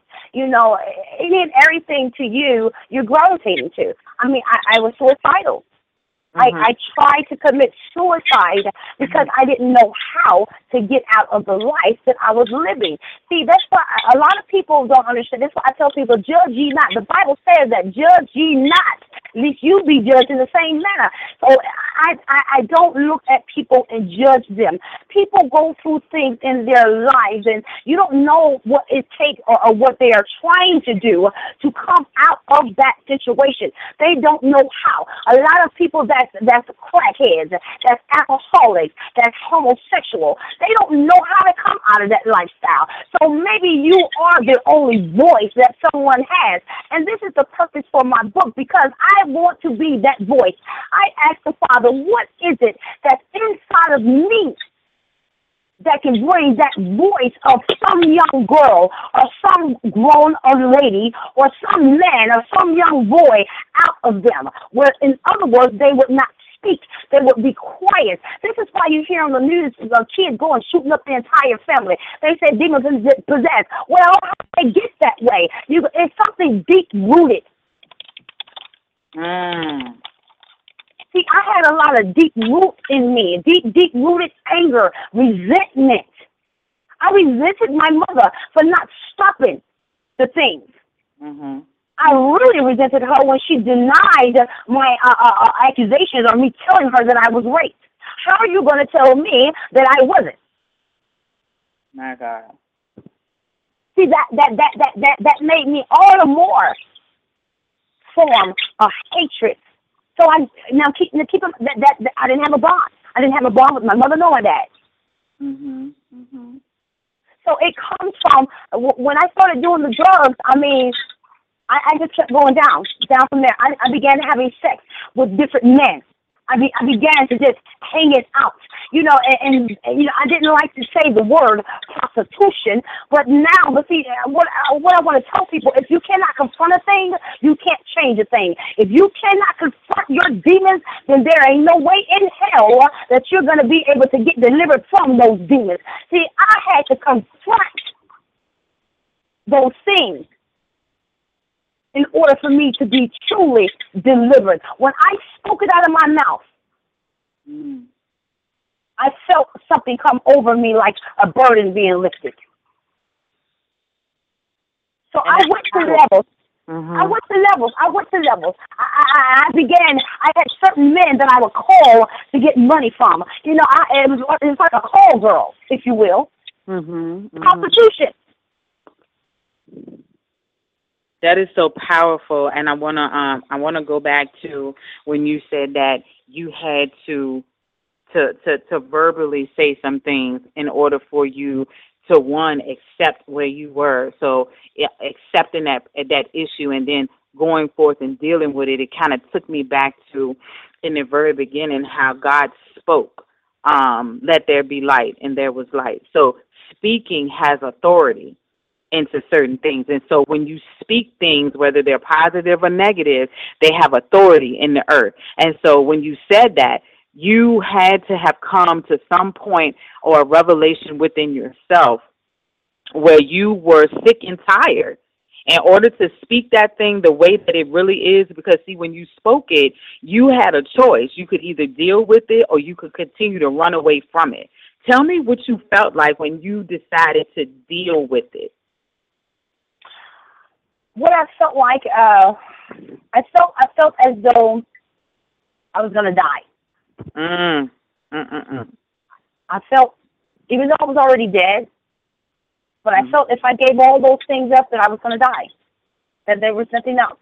any and everything to you, you're gravitating to. I mean, I was suicidal. Mm-hmm. I tried to commit suicide because I didn't know how to get out of the life that I was living. See, that's why a lot of people don't understand. That's why I tell people, judge ye not. The Bible says that, judge ye not, lest you be judged in the same manner. So I don't look at people and judge them. People go through things in their lives, and you don't know what it takes or what they are trying to do to come out of that situation. They don't know how. A lot of people that's crackheads, that's alcoholics, that's homosexual, they don't know how to come out of that lifestyle. So maybe you are the only voice that someone has. And this is the purpose for my book, because I want to be that voice. I asked the Father, what is it that's inside of me that can bring that voice of some young girl or some grown lady or some man or some young boy out of them, where, in other words, they would not speak. They would be quiet. This is why you hear on the news kids going shooting up the entire family. They say demons possessed. Well, how do they get that way? It's something deep-rooted. See, I had a lot of deep roots in me, deep-rooted anger, resentment. I resented my mother for not stopping the things. Mm-hmm. I really resented her when she denied my accusations or me telling her that I was raped. How are you going to tell me that I wasn't? My God. See, that made me all the more form a hatred. So I didn't have a bond. I didn't have a bond with my mother nor my dad. Mm-hmm. Mm-hmm. So it comes from when I started doing the drugs. I mean, I just kept going down from there. I began having sex with different men. I began to just hang it out. and I didn't like to say the word prostitution, but now, see, what I want to tell people, if you cannot confront a thing, you can't change a thing. If you cannot confront your demons, then there ain't no way in hell that you're going to be able to get delivered from those demons. See, I had to confront those things in order for me to be truly delivered. When I spoke it out of my mouth, I felt something come over me like a burden being lifted. So I went to levels. I went to levels. I had certain men that I would call to get money from. It was like a call girl, if you will. Prostitution. That is so powerful, and I wanna go back to when you said that you had to verbally say some things in order for you to accept where you were. So accepting that issue and then going forth and dealing with it. It kind of took me back to in the very beginning how God spoke. Let there be light, and there was light. So speaking has authority into certain things. And so when you speak things, whether they're positive or negative, they have authority in the earth. And so when you said that, you had to have come to some point or a revelation within yourself where you were sick and tired in order to speak that thing the way that it really is. Because, see, when you spoke it, you had a choice. You could either deal with it or you could continue to run away from it. Tell me what you felt like when you decided to deal with it. What I felt like, I felt as though I was going to die. I felt, even though I was already dead, but I felt if I gave all those things up that I was going to die, that there was nothing else.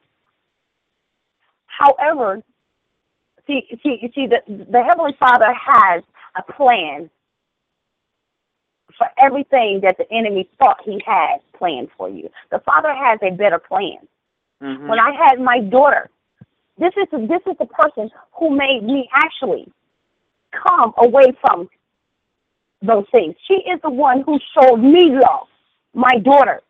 However, the Heavenly Father has a plan for everything that the enemy thought he had planned for you. The Father has a better plan. When I had my daughter, this is the person who made me actually come away from those things. She is the one who showed me love, my daughter.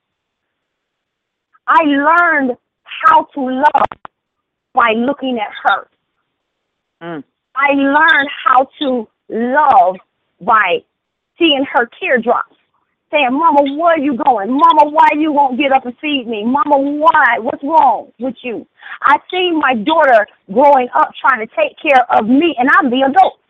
I learned how to love by looking at her. I learned how to love by seeing her teardrops, saying, "Mama, where are you going? Mama, why you won't get up and feed me? Mama, why? What's wrong with you?" I see my daughter growing up trying to take care of me, and I'm the adult.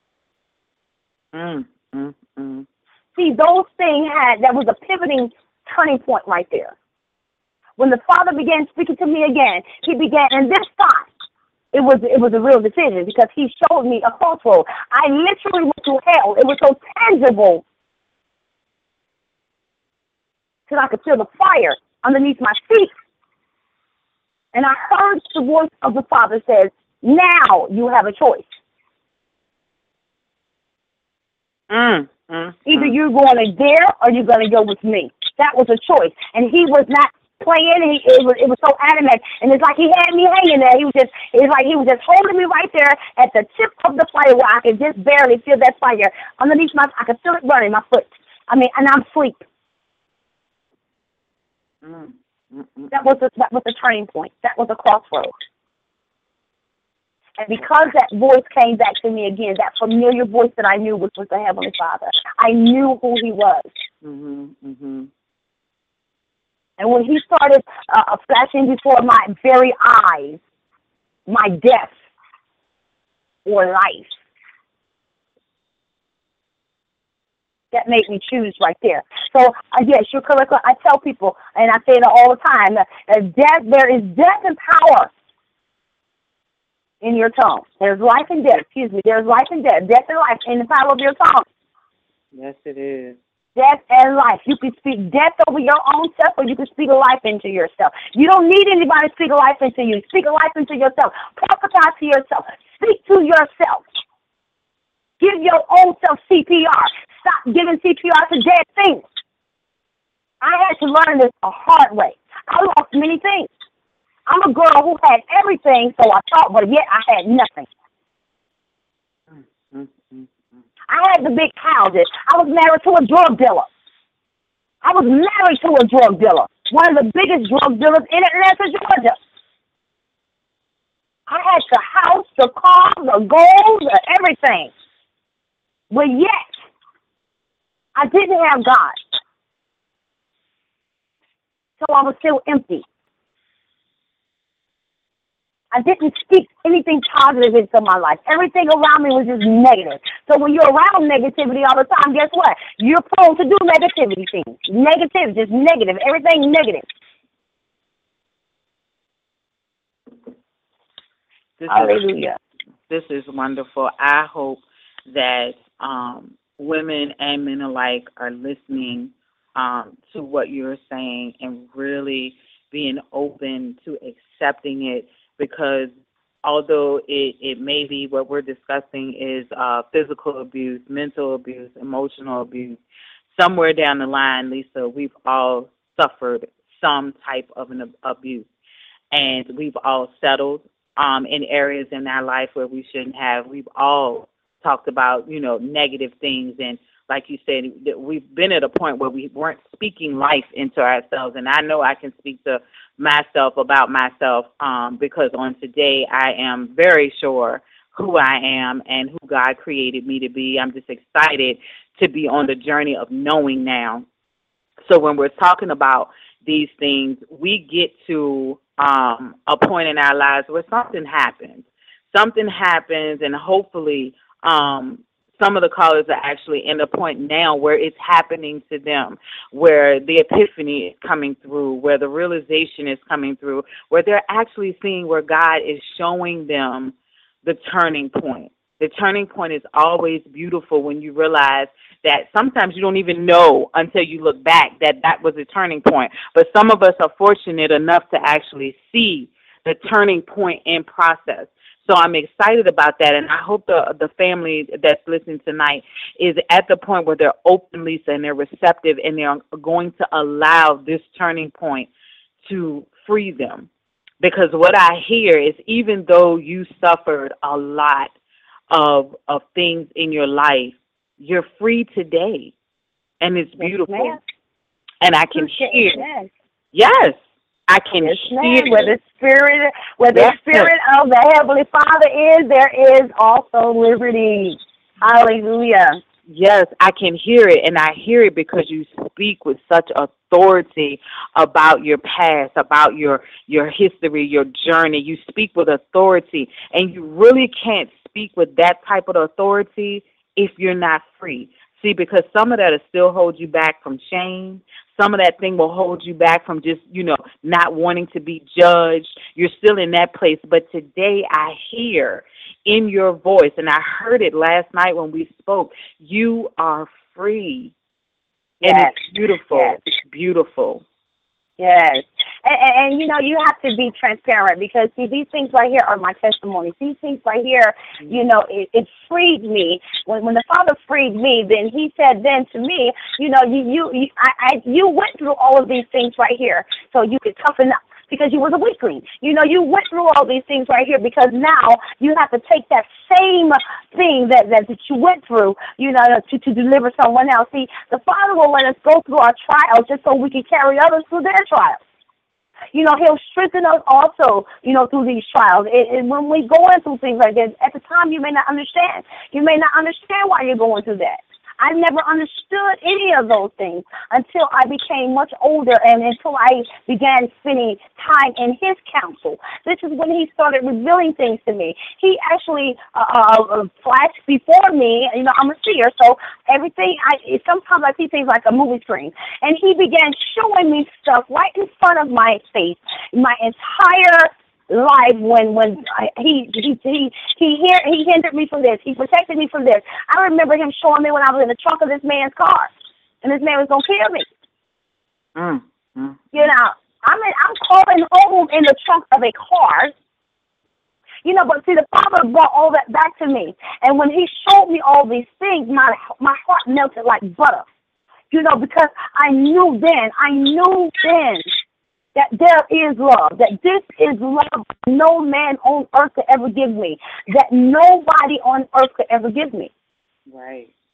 See, those things that was a pivoting turning point right there. When the Father began speaking to me again, he began, and this time, it was a real decision because he showed me a crossroad. I literally went to hell. It was so tangible that I could feel the fire underneath my feet. And I heard the voice of the Father says, "Now you have a choice. Either you're going to there or you're going to go with me." That was a choice. And he was not playing. It was so adamant. And it's like he had me hanging there. He was just holding me right there at the tip of the fire where I could just barely feel that fire underneath I could feel it burning my foot. And I'm asleep. That was the turning point. That was a crossroad. And because that voice came back to me again, that familiar voice that I knew, which was the Heavenly Father, I knew who he was. And when he started flashing before my very eyes, my death or life, that made me choose right there. So, yes, you're correct. I tell people, and I say it all the time, there is death and power in your tongue. There's life and death. There's life and death. Death and life in the power of your tongue. Yes, it is. Death and life. You can speak death over your own self, or you can speak life into yourself. You don't need anybody to speak life into you. Speak life into yourself. Prophesy to yourself. Speak to yourself. Give your own self CPR. Stop giving CPR to dead things. I had to learn this the hard way. I lost many things. I'm a girl who had everything, so I thought, but yet I had nothing. I had the big houses. I was married to a drug dealer. One of the biggest drug dealers in Atlanta, Georgia. I had the house, the car, the gold, everything. But yet, I didn't have God. So I was still empty. I didn't speak anything positive into my life. Everything around me was just negative. So when you're around negativity all the time, guess what? You're prone to do negativity things. Negative, just negative. Everything negative. Hallelujah. This is wonderful. I hope that women and men alike are listening to what you're saying and really being open to accepting it, because although it may be what we're discussing is physical abuse, mental abuse, emotional abuse, somewhere down the line, Lisa, we've all suffered some type of an abuse, and we've all settled in areas in our life where we shouldn't have. We've all talked about, negative things, and like you said, we've been at a point where we weren't speaking life into ourselves. And I know I can speak to myself about myself because on today I am very sure who I am and who God created me to be. I'm just excited to be on the journey of knowing now. So when we're talking about these things, we get to a point in our lives where something happens. Something happens, and hopefully some of the callers are actually in a point now where it's happening to them, where the epiphany is coming through, where the realization is coming through, where they're actually seeing where God is showing them the turning point. The turning point is always beautiful when you realize that sometimes you don't even know until you look back that was a turning point. But some of us are fortunate enough to actually see the turning point in process. So I'm excited about that, and I hope the family that's listening tonight is at the point where they're open, Lisa, and they're receptive, and they're going to allow this turning point to free them. Because what I hear is, even though you suffered a lot of things in your life, you're free today, and it's beautiful. Yes, and I can hear. Yes. I can hear where the spirit of the Heavenly Father is, there is also liberty. Hallelujah. Yes, I can hear it, and I hear it because you speak with such authority about your past, about your history, your journey. You speak with authority, and you really can't speak with that type of authority if you're not free. See, because some of that will still hold you back from shame. Some of that thing will hold you back from just, not wanting to be judged. You're still in that place. But today I hear in your voice, and I heard it last night when we spoke, you are free. Yes. And it's beautiful. Yes. It's beautiful. Yes. And you have to be transparent, because, see, these things right here are my testimonies. These things right here, it freed me. When the Father freed me, then He said then to me, you went through all of these things right here so you could toughen up, because you was a weakling. You went through all these things right here because now you have to take that same thing that you went through, to deliver someone else. See, the Father will let us go through our trials just so we can carry others through their trials. He'll strengthen us also, through these trials. And when we go through things like that, at the time you may not understand. You may not understand why you're going through that. I never understood any of those things until I became much older and until I began spending time in His counsel. This is when He started revealing things to me. He actually flashed before me. I'm a seer, so everything, sometimes I see things like a movie screen. And He began showing me stuff right in front of my face, my entire life when he hindered me from this. He protected me from this. I remember Him showing me when I was in the trunk of this man's car, and this man was gonna kill me. I'm crawling home in the trunk of a car. But see, the Father brought all that back to me, and when He showed me all these things, my heart melted like butter. Because I knew then that there is love, that this is love no man on earth could ever give me, that nobody on earth could ever give me. Right.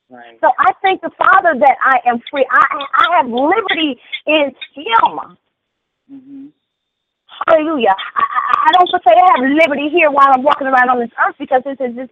Right. So I thank the Father that I am free. I have liberty in Him. Mm-hmm. Hallelujah. I don't per se have liberty here while I'm walking around on this earth because this is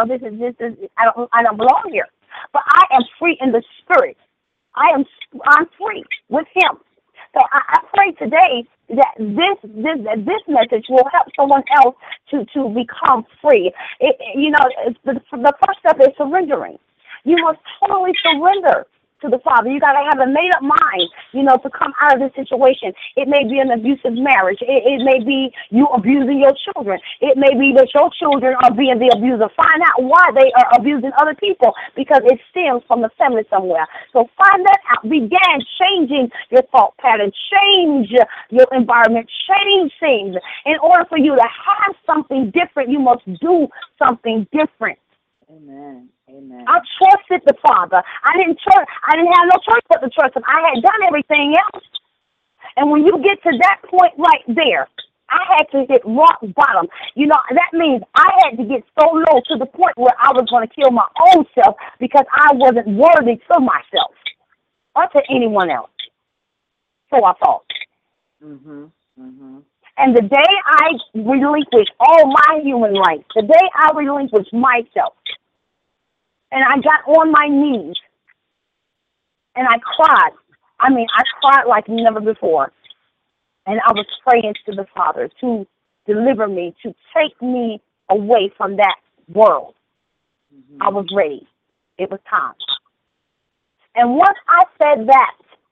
I don't belong here. But I am free in the spirit. I'm free with Him. So I pray today that this message will help someone else to become free. The first step is surrendering. You must totally surrender to the Father. You got to have a made-up mind, to come out of this situation. It may be an abusive marriage. It may be you abusing your children. It may be that your children are being the abuser. Find out why they are abusing other people, because it stems from the family somewhere. So find that out. Begin changing your thought pattern. Change your environment. Change things. In order for you to have something different, you must do something different. Amen. Amen. I trusted the Father. I didn't have no choice but to trust Him. I had done everything else. And when you get to that point right there, I had to hit rock bottom. That means I had to get so low to the point where I was going to kill my own self because I wasn't worthy to myself or to anyone else. So I thought. Mm-hmm. Mm-hmm. And the day I relinquished all my human rights, the day I relinquished myself, and I got on my knees, and I cried. I cried like never before. And I was praying to the Father to deliver me, to take me away from that world. Mm-hmm. I was ready. It was time. And once I said that,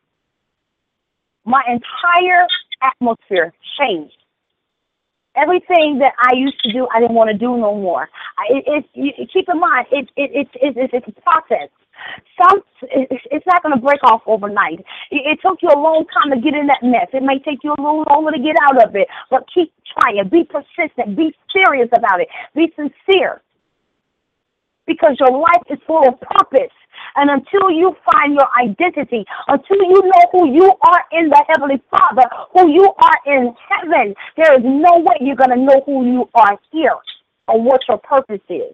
my entire atmosphere changed. Everything that I used to do, I didn't want to do no more. Keep in mind, it's a process. It's not going to break off overnight. It took you a long time to get in that mess. It may take you a little longer to get out of it, but keep trying. Be persistent. Be serious about it. Be sincere, because your life is full of purpose. And until you find your identity, until you know who you are in the Heavenly Father, who you are in heaven, there is no way you're going to know who you are here or what your purpose is.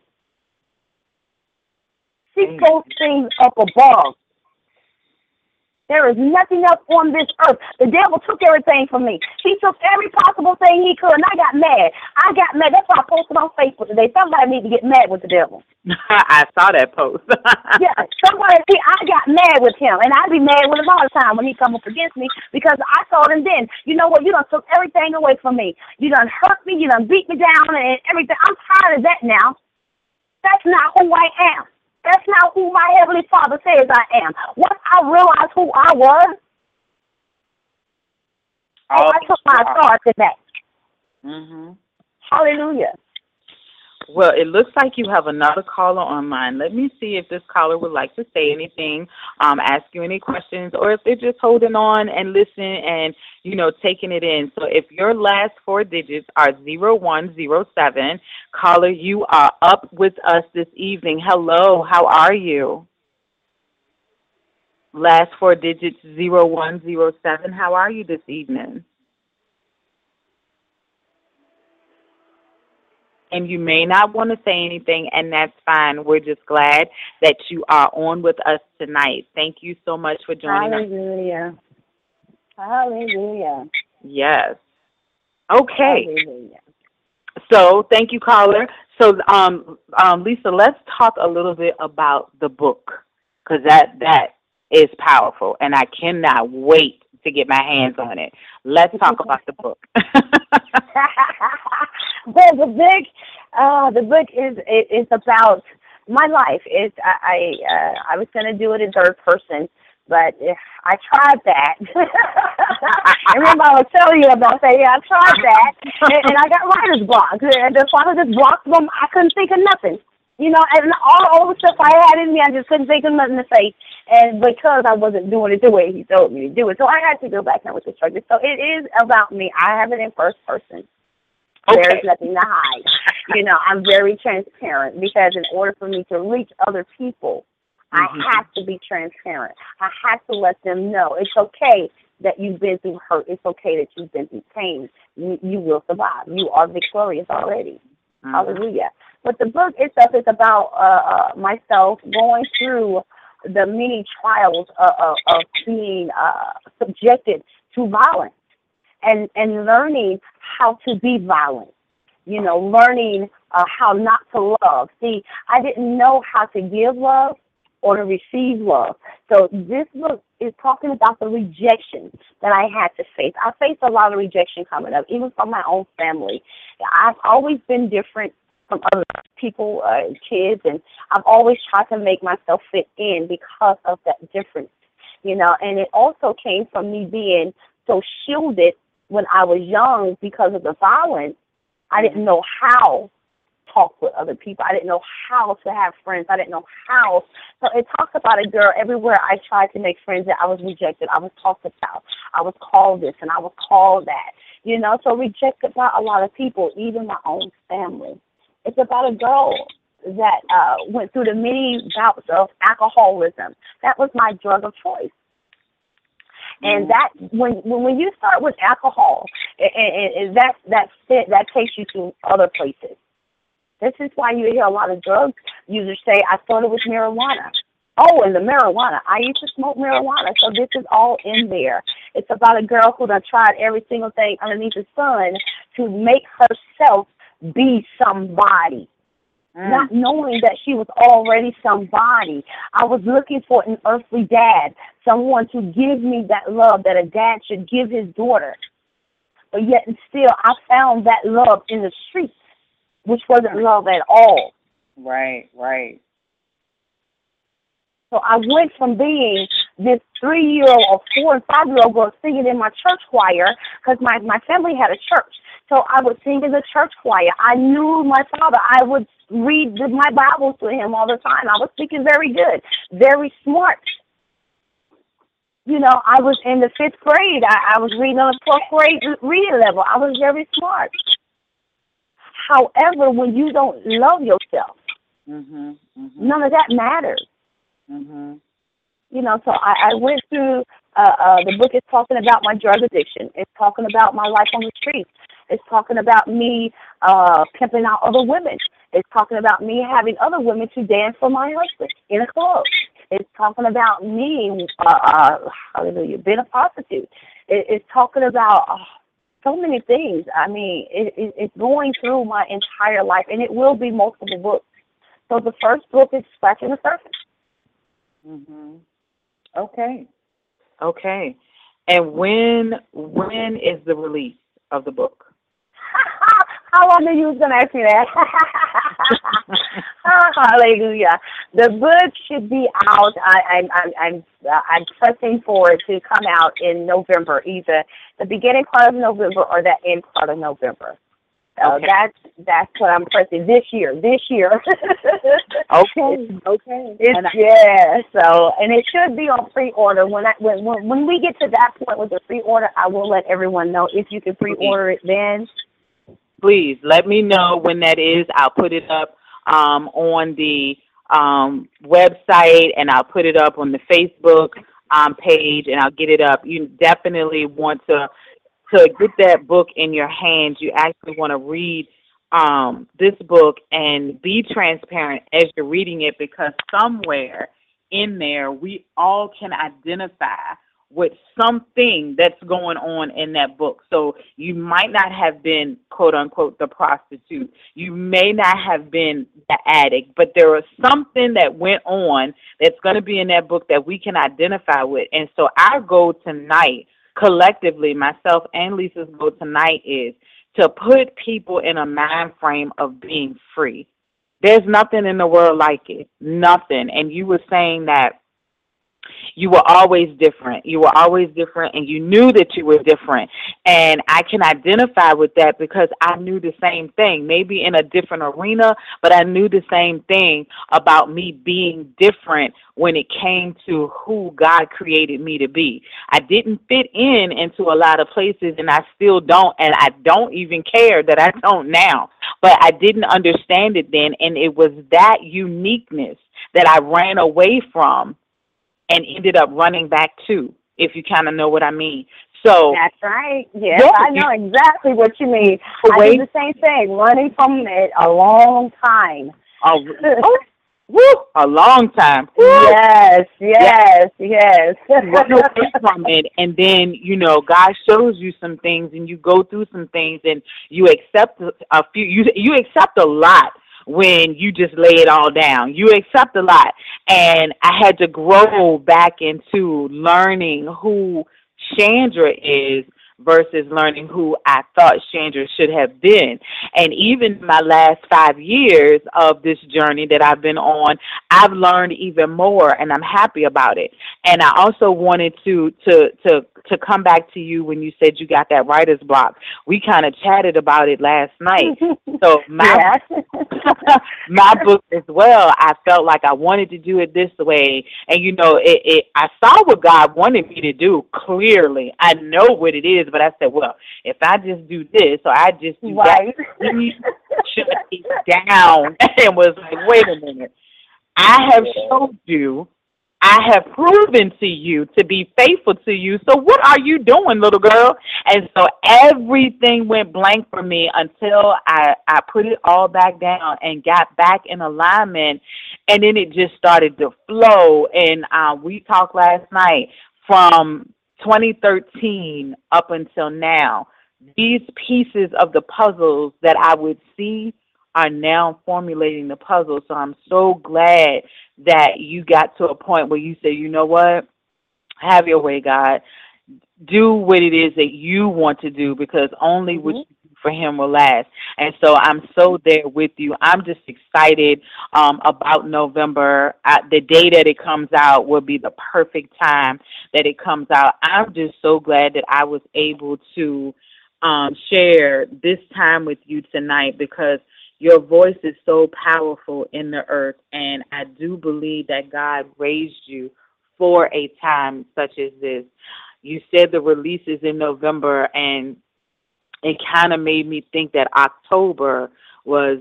Seek those things up above. There is nothing else on this earth. The devil took everything from me. He took every possible thing he could, and I got mad. That's why I posted on Facebook today. Somebody need to get mad with the devil. I saw that post. Yeah, I got mad with him, and I be mad with him all the time when he come up against me, because I told him then, you know what, you done took everything away from me. You done hurt me, you done beat me down and everything. I'm tired of that now. That's not who I am. That's not who my Heavenly Father says I am. Once I realized who I was, I took my authority back. Mm-hmm. Hallelujah. Well, it looks like you have another caller online. Let me see if this caller would like to say anything, ask you any questions, or if they're just holding on and listening and, taking it in. So if your last four digits are 0107, caller, you are up with us this evening. Hello, how are you? Last four digits 0107, how are you this evening? And you may not want to say anything, and that's fine. We're just glad that you are on with us tonight. Thank you so much for joining us. Hallelujah. Hallelujah. Yes. Okay. Hallelujah. So thank you, caller. So, Lisa, let's talk a little bit about the book, because that is powerful, and I cannot wait to get my hands on it. Let's talk about the book. Well, the book is about my life. I was going to do it in third person, but I tried that. Remember I was telling you about that. Yeah, I tried that, and I got writer's block. And the Father just blocked them. I couldn't think of nothing. And all the stuff I had in me, I just couldn't think of nothing to say. And because I wasn't doing it the way He told me to do it, so I had to go back now with the structure. So it is about me. I have it in first person. Okay. There's nothing to hide. I'm very transparent, because in order for me to reach other people, I have to be transparent. I have to let them know it's okay that you've been through hurt. It's okay that you've been through pain. You will survive. You are victorious already. Hallelujah. But the book itself is about myself going through the many trials of being subjected to violence and learning how to be violent. Learning how not to love. See, I didn't know how to give love or to receive love. So this book is talking about the rejection that I had to face. I faced a lot of rejection coming up, even from my own family. I've always been different from other people, kids, and I've always tried to make myself fit in because of that difference, and it also came from me being so shielded when I was young because of the violence. I didn't know how to talk with other people. I didn't know how to have friends. I didn't know how. So it talks about a girl everywhere I tried to make friends that I was rejected. I was talked about. I was called this and I was called that. So rejected by a lot of people, even my own family. It's about a girl that went through the many bouts of alcoholism. That was my drug of choice. And that when you start with alcohol, and that takes you to other places. This is why you hear a lot of drug users say, I started with marijuana. Oh, and the marijuana. I used to smoke marijuana, so this is all in there. It's about a girl who done tried every single thing underneath the sun to make herself be somebody. Not knowing that she was already somebody. I was looking for an earthly dad, someone to give me that love that a dad should give his daughter. But yet and still, I found that love in the streets, which wasn't love at all. Right. So I went from being this 3-year-old or 4- and 5-year-old girl singing in my church choir, because my family had a church. So I would sing in the church choir. I knew my father. I would read my Bible to him all the time. I was speaking very good, very smart. I was in the 5th grade. I was reading on the 12th grade reading level. I was very smart. However, when you don't love yourself, none of that matters. So I went through, the book is talking about my drug addiction. It's talking about my life on the streets. It's talking about me pimping out other women. It's talking about me having other women to dance for my husband in a club. It's talking about me, hallelujah, being a prostitute. It's talking about so many things. I mean, it's going through my entire life, and it will be multiple books. So the first book is scratching the surface. Okay. And when is the release of the book? How long are you going to ask me that? Hallelujah. The book should be out. I'm pressing for it to come out in November, either the beginning part of November or the end part of November. So that's what I'm pressing this year. Okay. So, and it should be on pre-order. When we get to that point with the pre-order, I will let everyone know. If you can pre-order it then. Please let me know when that is. I'll put it up on the website, and I'll put it up on the Facebook page, and I'll get it up. You definitely want to get that book in your hands. You actually want to read this book and be transparent as you're reading it, because somewhere in there we all can identify with something that's going on in that book. So you might not have been, quote unquote, the prostitute. You may not have been the addict, but there was something that went on that's going to be in that book that we can identify with. And so our goal tonight, collectively, myself and Lisa's goal tonight, is to put people in a mind frame of being free. There's nothing in the world like it. Nothing. And you were saying that you were always different. You were always different, and you knew that you were different. And I can identify with that because I knew the same thing, maybe in a different arena, but I knew the same thing about me being different when it came to who God created me to be. I didn't fit into a lot of places, and I still don't, and I don't even care that I don't now. But I didn't understand it then, and it was that uniqueness that I ran away from and ended up running back to, if you kind of know what I mean. So that's right. Yes, yeah, I know exactly what you mean. I wait. did the same thing, running from it a long time. Woo, a long time. Woo. Yes, yes, yes. Run away from it, and then God shows you some things, and you go through some things, and you accept a few. You accept a lot when you just lay it all down. You accept a lot, and I had to grow back into learning who Chandra is versus learning who I thought Chandra should have been. And even my last 5 years of this journey that I've been on, I've learned even more, and I'm happy about it. And I also wanted to come back to you when you said you got that writer's block. We kind of chatted about it last night. So my book as well, I felt like I wanted to do it this way. And, I saw what God wanted me to do clearly. I know what it is, but I said, well, if I just do this or I just do that, he shut it down and was like, wait a minute. I have showed you, I have proven to you to be faithful to you. So what are you doing, little girl? And so everything went blank for me until I put it all back down and got back in alignment. And then it just started to flow. And we talked last night from 2013 up until now. These pieces of the puzzles that I would see are now formulating the puzzle. So I'm so glad that you got to a point where you say, you know what? Have your way, God. Do what it is that you want to do, because only what you do for him will last. And so I'm so there with you. I'm just excited about November. The day that it comes out will be the perfect time that it comes out. I'm just so glad that I was able to share this time with you tonight, because your voice is so powerful in the earth, and I do believe that God raised you for a time such as this. You said the release is in November, and it kind of made me think that October was,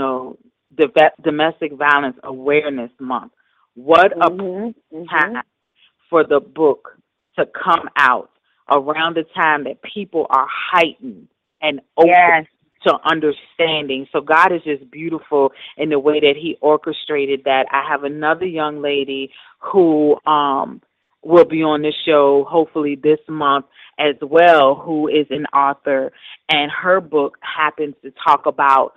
Domestic Violence Awareness Month. What a time for the book to come out around the time that people are heightened and open to understanding. So God is just beautiful in the way that he orchestrated that. I have another young lady who will be on the show hopefully this month as well, who is an author, and her book happens to talk about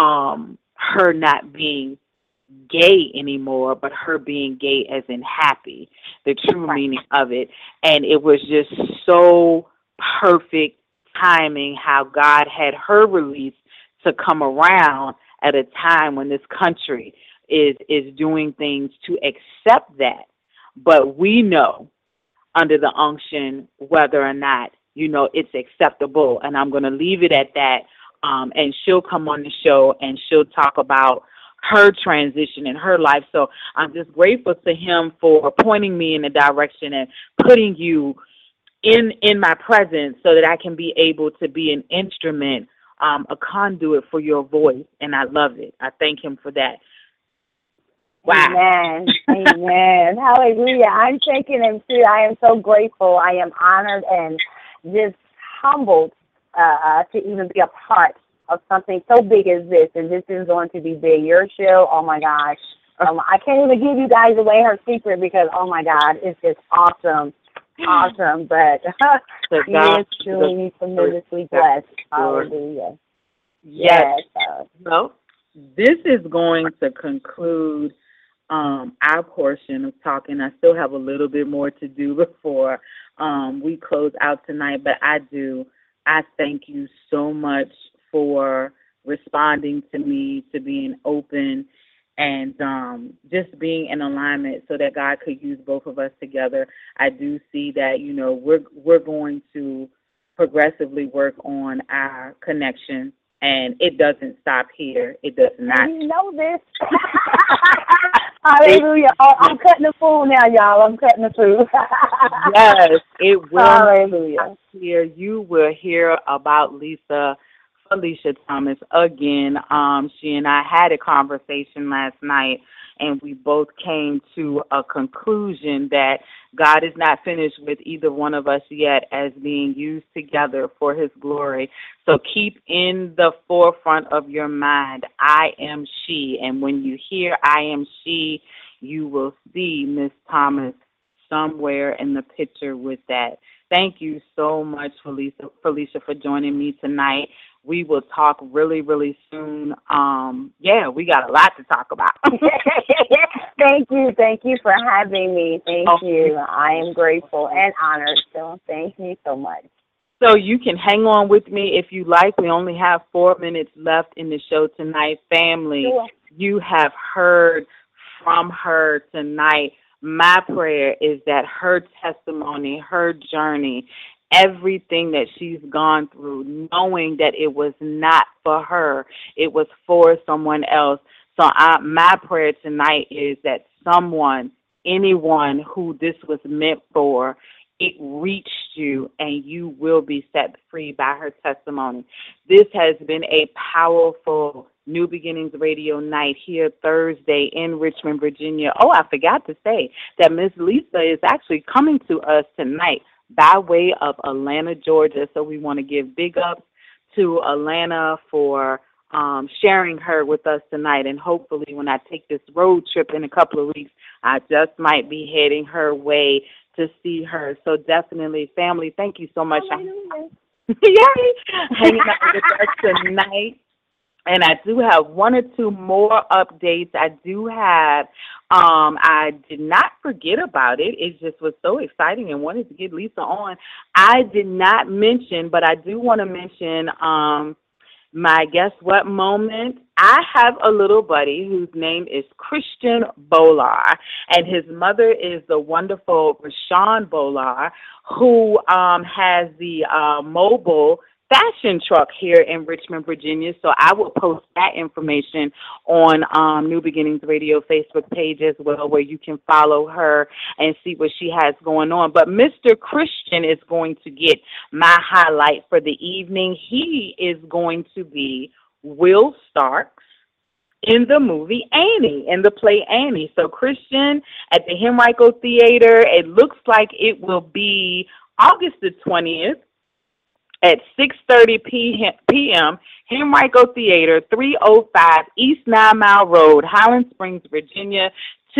her not being gay anymore, but her being gay as in happy, the true meaning of it. And it was just so perfect timing how God had her release to come around at a time when this country is doing things to accept that. But we know under the unction whether or not, it's acceptable. And I'm going to leave it at that. And she'll come on the show and she'll talk about her transition in her life. So I'm just grateful to him for pointing me in the direction and putting you in my presence so that I can be able to be an instrument, a conduit for your voice. And I love it. I thank him for that. Wow. Amen. Amen. Hallelujah. I'm thanking him too. I am so grateful. I am honored and just humbled to even be a part of something so big as this. And this is going to be big. Your show, oh my gosh. I can't even give you guys away her secret because, oh my God, it's just awesome. Awesome. But he is truly tremendously blessed. Hallelujah. Yes. So this is going to conclude our portion of talking. I still have a little bit more to do before we close out tonight, but I thank you so much for responding to me, to being open, and just being in alignment so that God could use both of us together. I do see that, we're going to progressively work on our connection, and it doesn't stop here. It does not. You know this. Hallelujah. I'm cutting the food now, y'all. I'm cutting the food. Yes, it will. Hallelujah. Here, you will hear about Felicia Thomas again. She and I had a conversation last night, and we both came to a conclusion that God is not finished with either one of us yet as being used together for his glory. So keep in the forefront of your mind, I am she. And when you hear I am she, you will see Miss Thomas somewhere in the picture with that. Thank you so much, Felicia, for joining me tonight. We will talk really, really soon. We got a lot to talk about. Thank you for having me. Thank you. I am grateful and honored. So thank you so much. So you can hang on with me if you like. We only have 4 minutes left in the show tonight. Family, you have heard from her tonight. My prayer is that her testimony, her journey, everything that she's gone through, knowing that it was not for her, it was for someone else. So my prayer tonight is that someone, anyone who this was meant for, it reached you and you will be set free by her testimony. This has been a powerful New Beginnings Radio night here Thursday in Richmond, Virginia. Oh, I forgot to say that Miss Lisa is actually coming to us tonight by way of Atlanta, Georgia. So we want to give big ups to Atlanta for sharing her with us tonight. And hopefully when I take this road trip in a couple of weeks, I just might be heading her way to see her. So definitely, family, thank you so much. Yay! Hanging out with us tonight. And I do have 1 or 2 more updates. I do have, I did not forget about it. It just was so exciting and wanted to get Lisa on. I did not mention, but I do want to mention my guess what moment. I have a little buddy whose name is Christian Bolar, and his mother is the wonderful Rashawn Bolar, who has the mobile fashion truck here in Richmond, Virginia. So I will post that information on New Beginnings Radio Facebook page as well, where you can follow her and see what she has going on. But Mr. Christian is going to get my highlight for the evening. He is going to be Will Starks in the movie Annie, in the play Annie. So Christian at the Henrico Theater, it looks like it will be August the 20th. At 6:30 p.m., Henrico Theater, 305 East 9 Mile Road, Highland Springs, Virginia,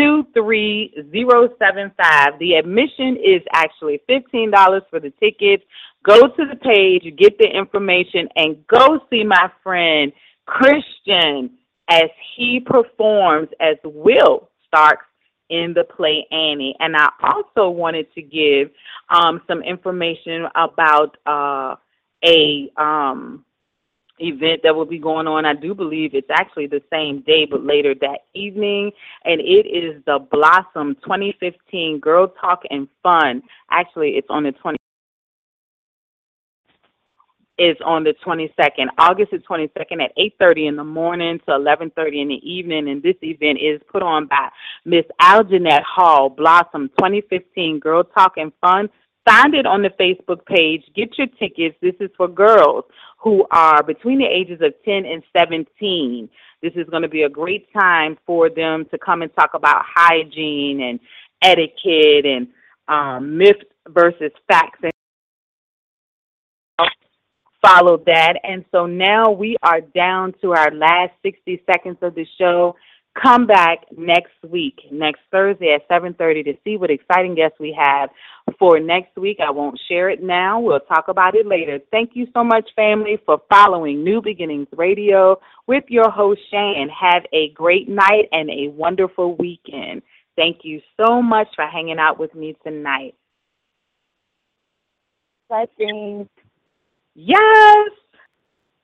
23075. The admission is actually $15 for the tickets. Go to the page, get the information, and go see my friend Christian as he performs as Will Starks in the play Annie. And I also wanted to give some information about a event that will be going on. I do believe it's actually the same day, but later that evening, and it is the Blossom 2015 Girl Talk and Fun. Actually, it's on the 22nd, August the 22nd at 8:30 in the morning to 11:30 in the evening. And this event is put on by Miss Aljanette Hall, Blossom 2015 Girl Talk and Fun. Find it on the Facebook page. Get your tickets. This is for girls who are between the ages of 10 and 17. This is going to be a great time for them to come and talk about hygiene and etiquette and myths versus facts. And follow that. And so now we are down to our last 60 seconds of the show. Come back next week, next Thursday at 7:30 to see what exciting guests we have for next week. I won't share it now. We'll talk about it later. Thank you so much, family, for following New Beginnings Radio with your host, Shane. Have a great night and a wonderful weekend. Thank you so much for hanging out with me tonight. Blessings. Yes.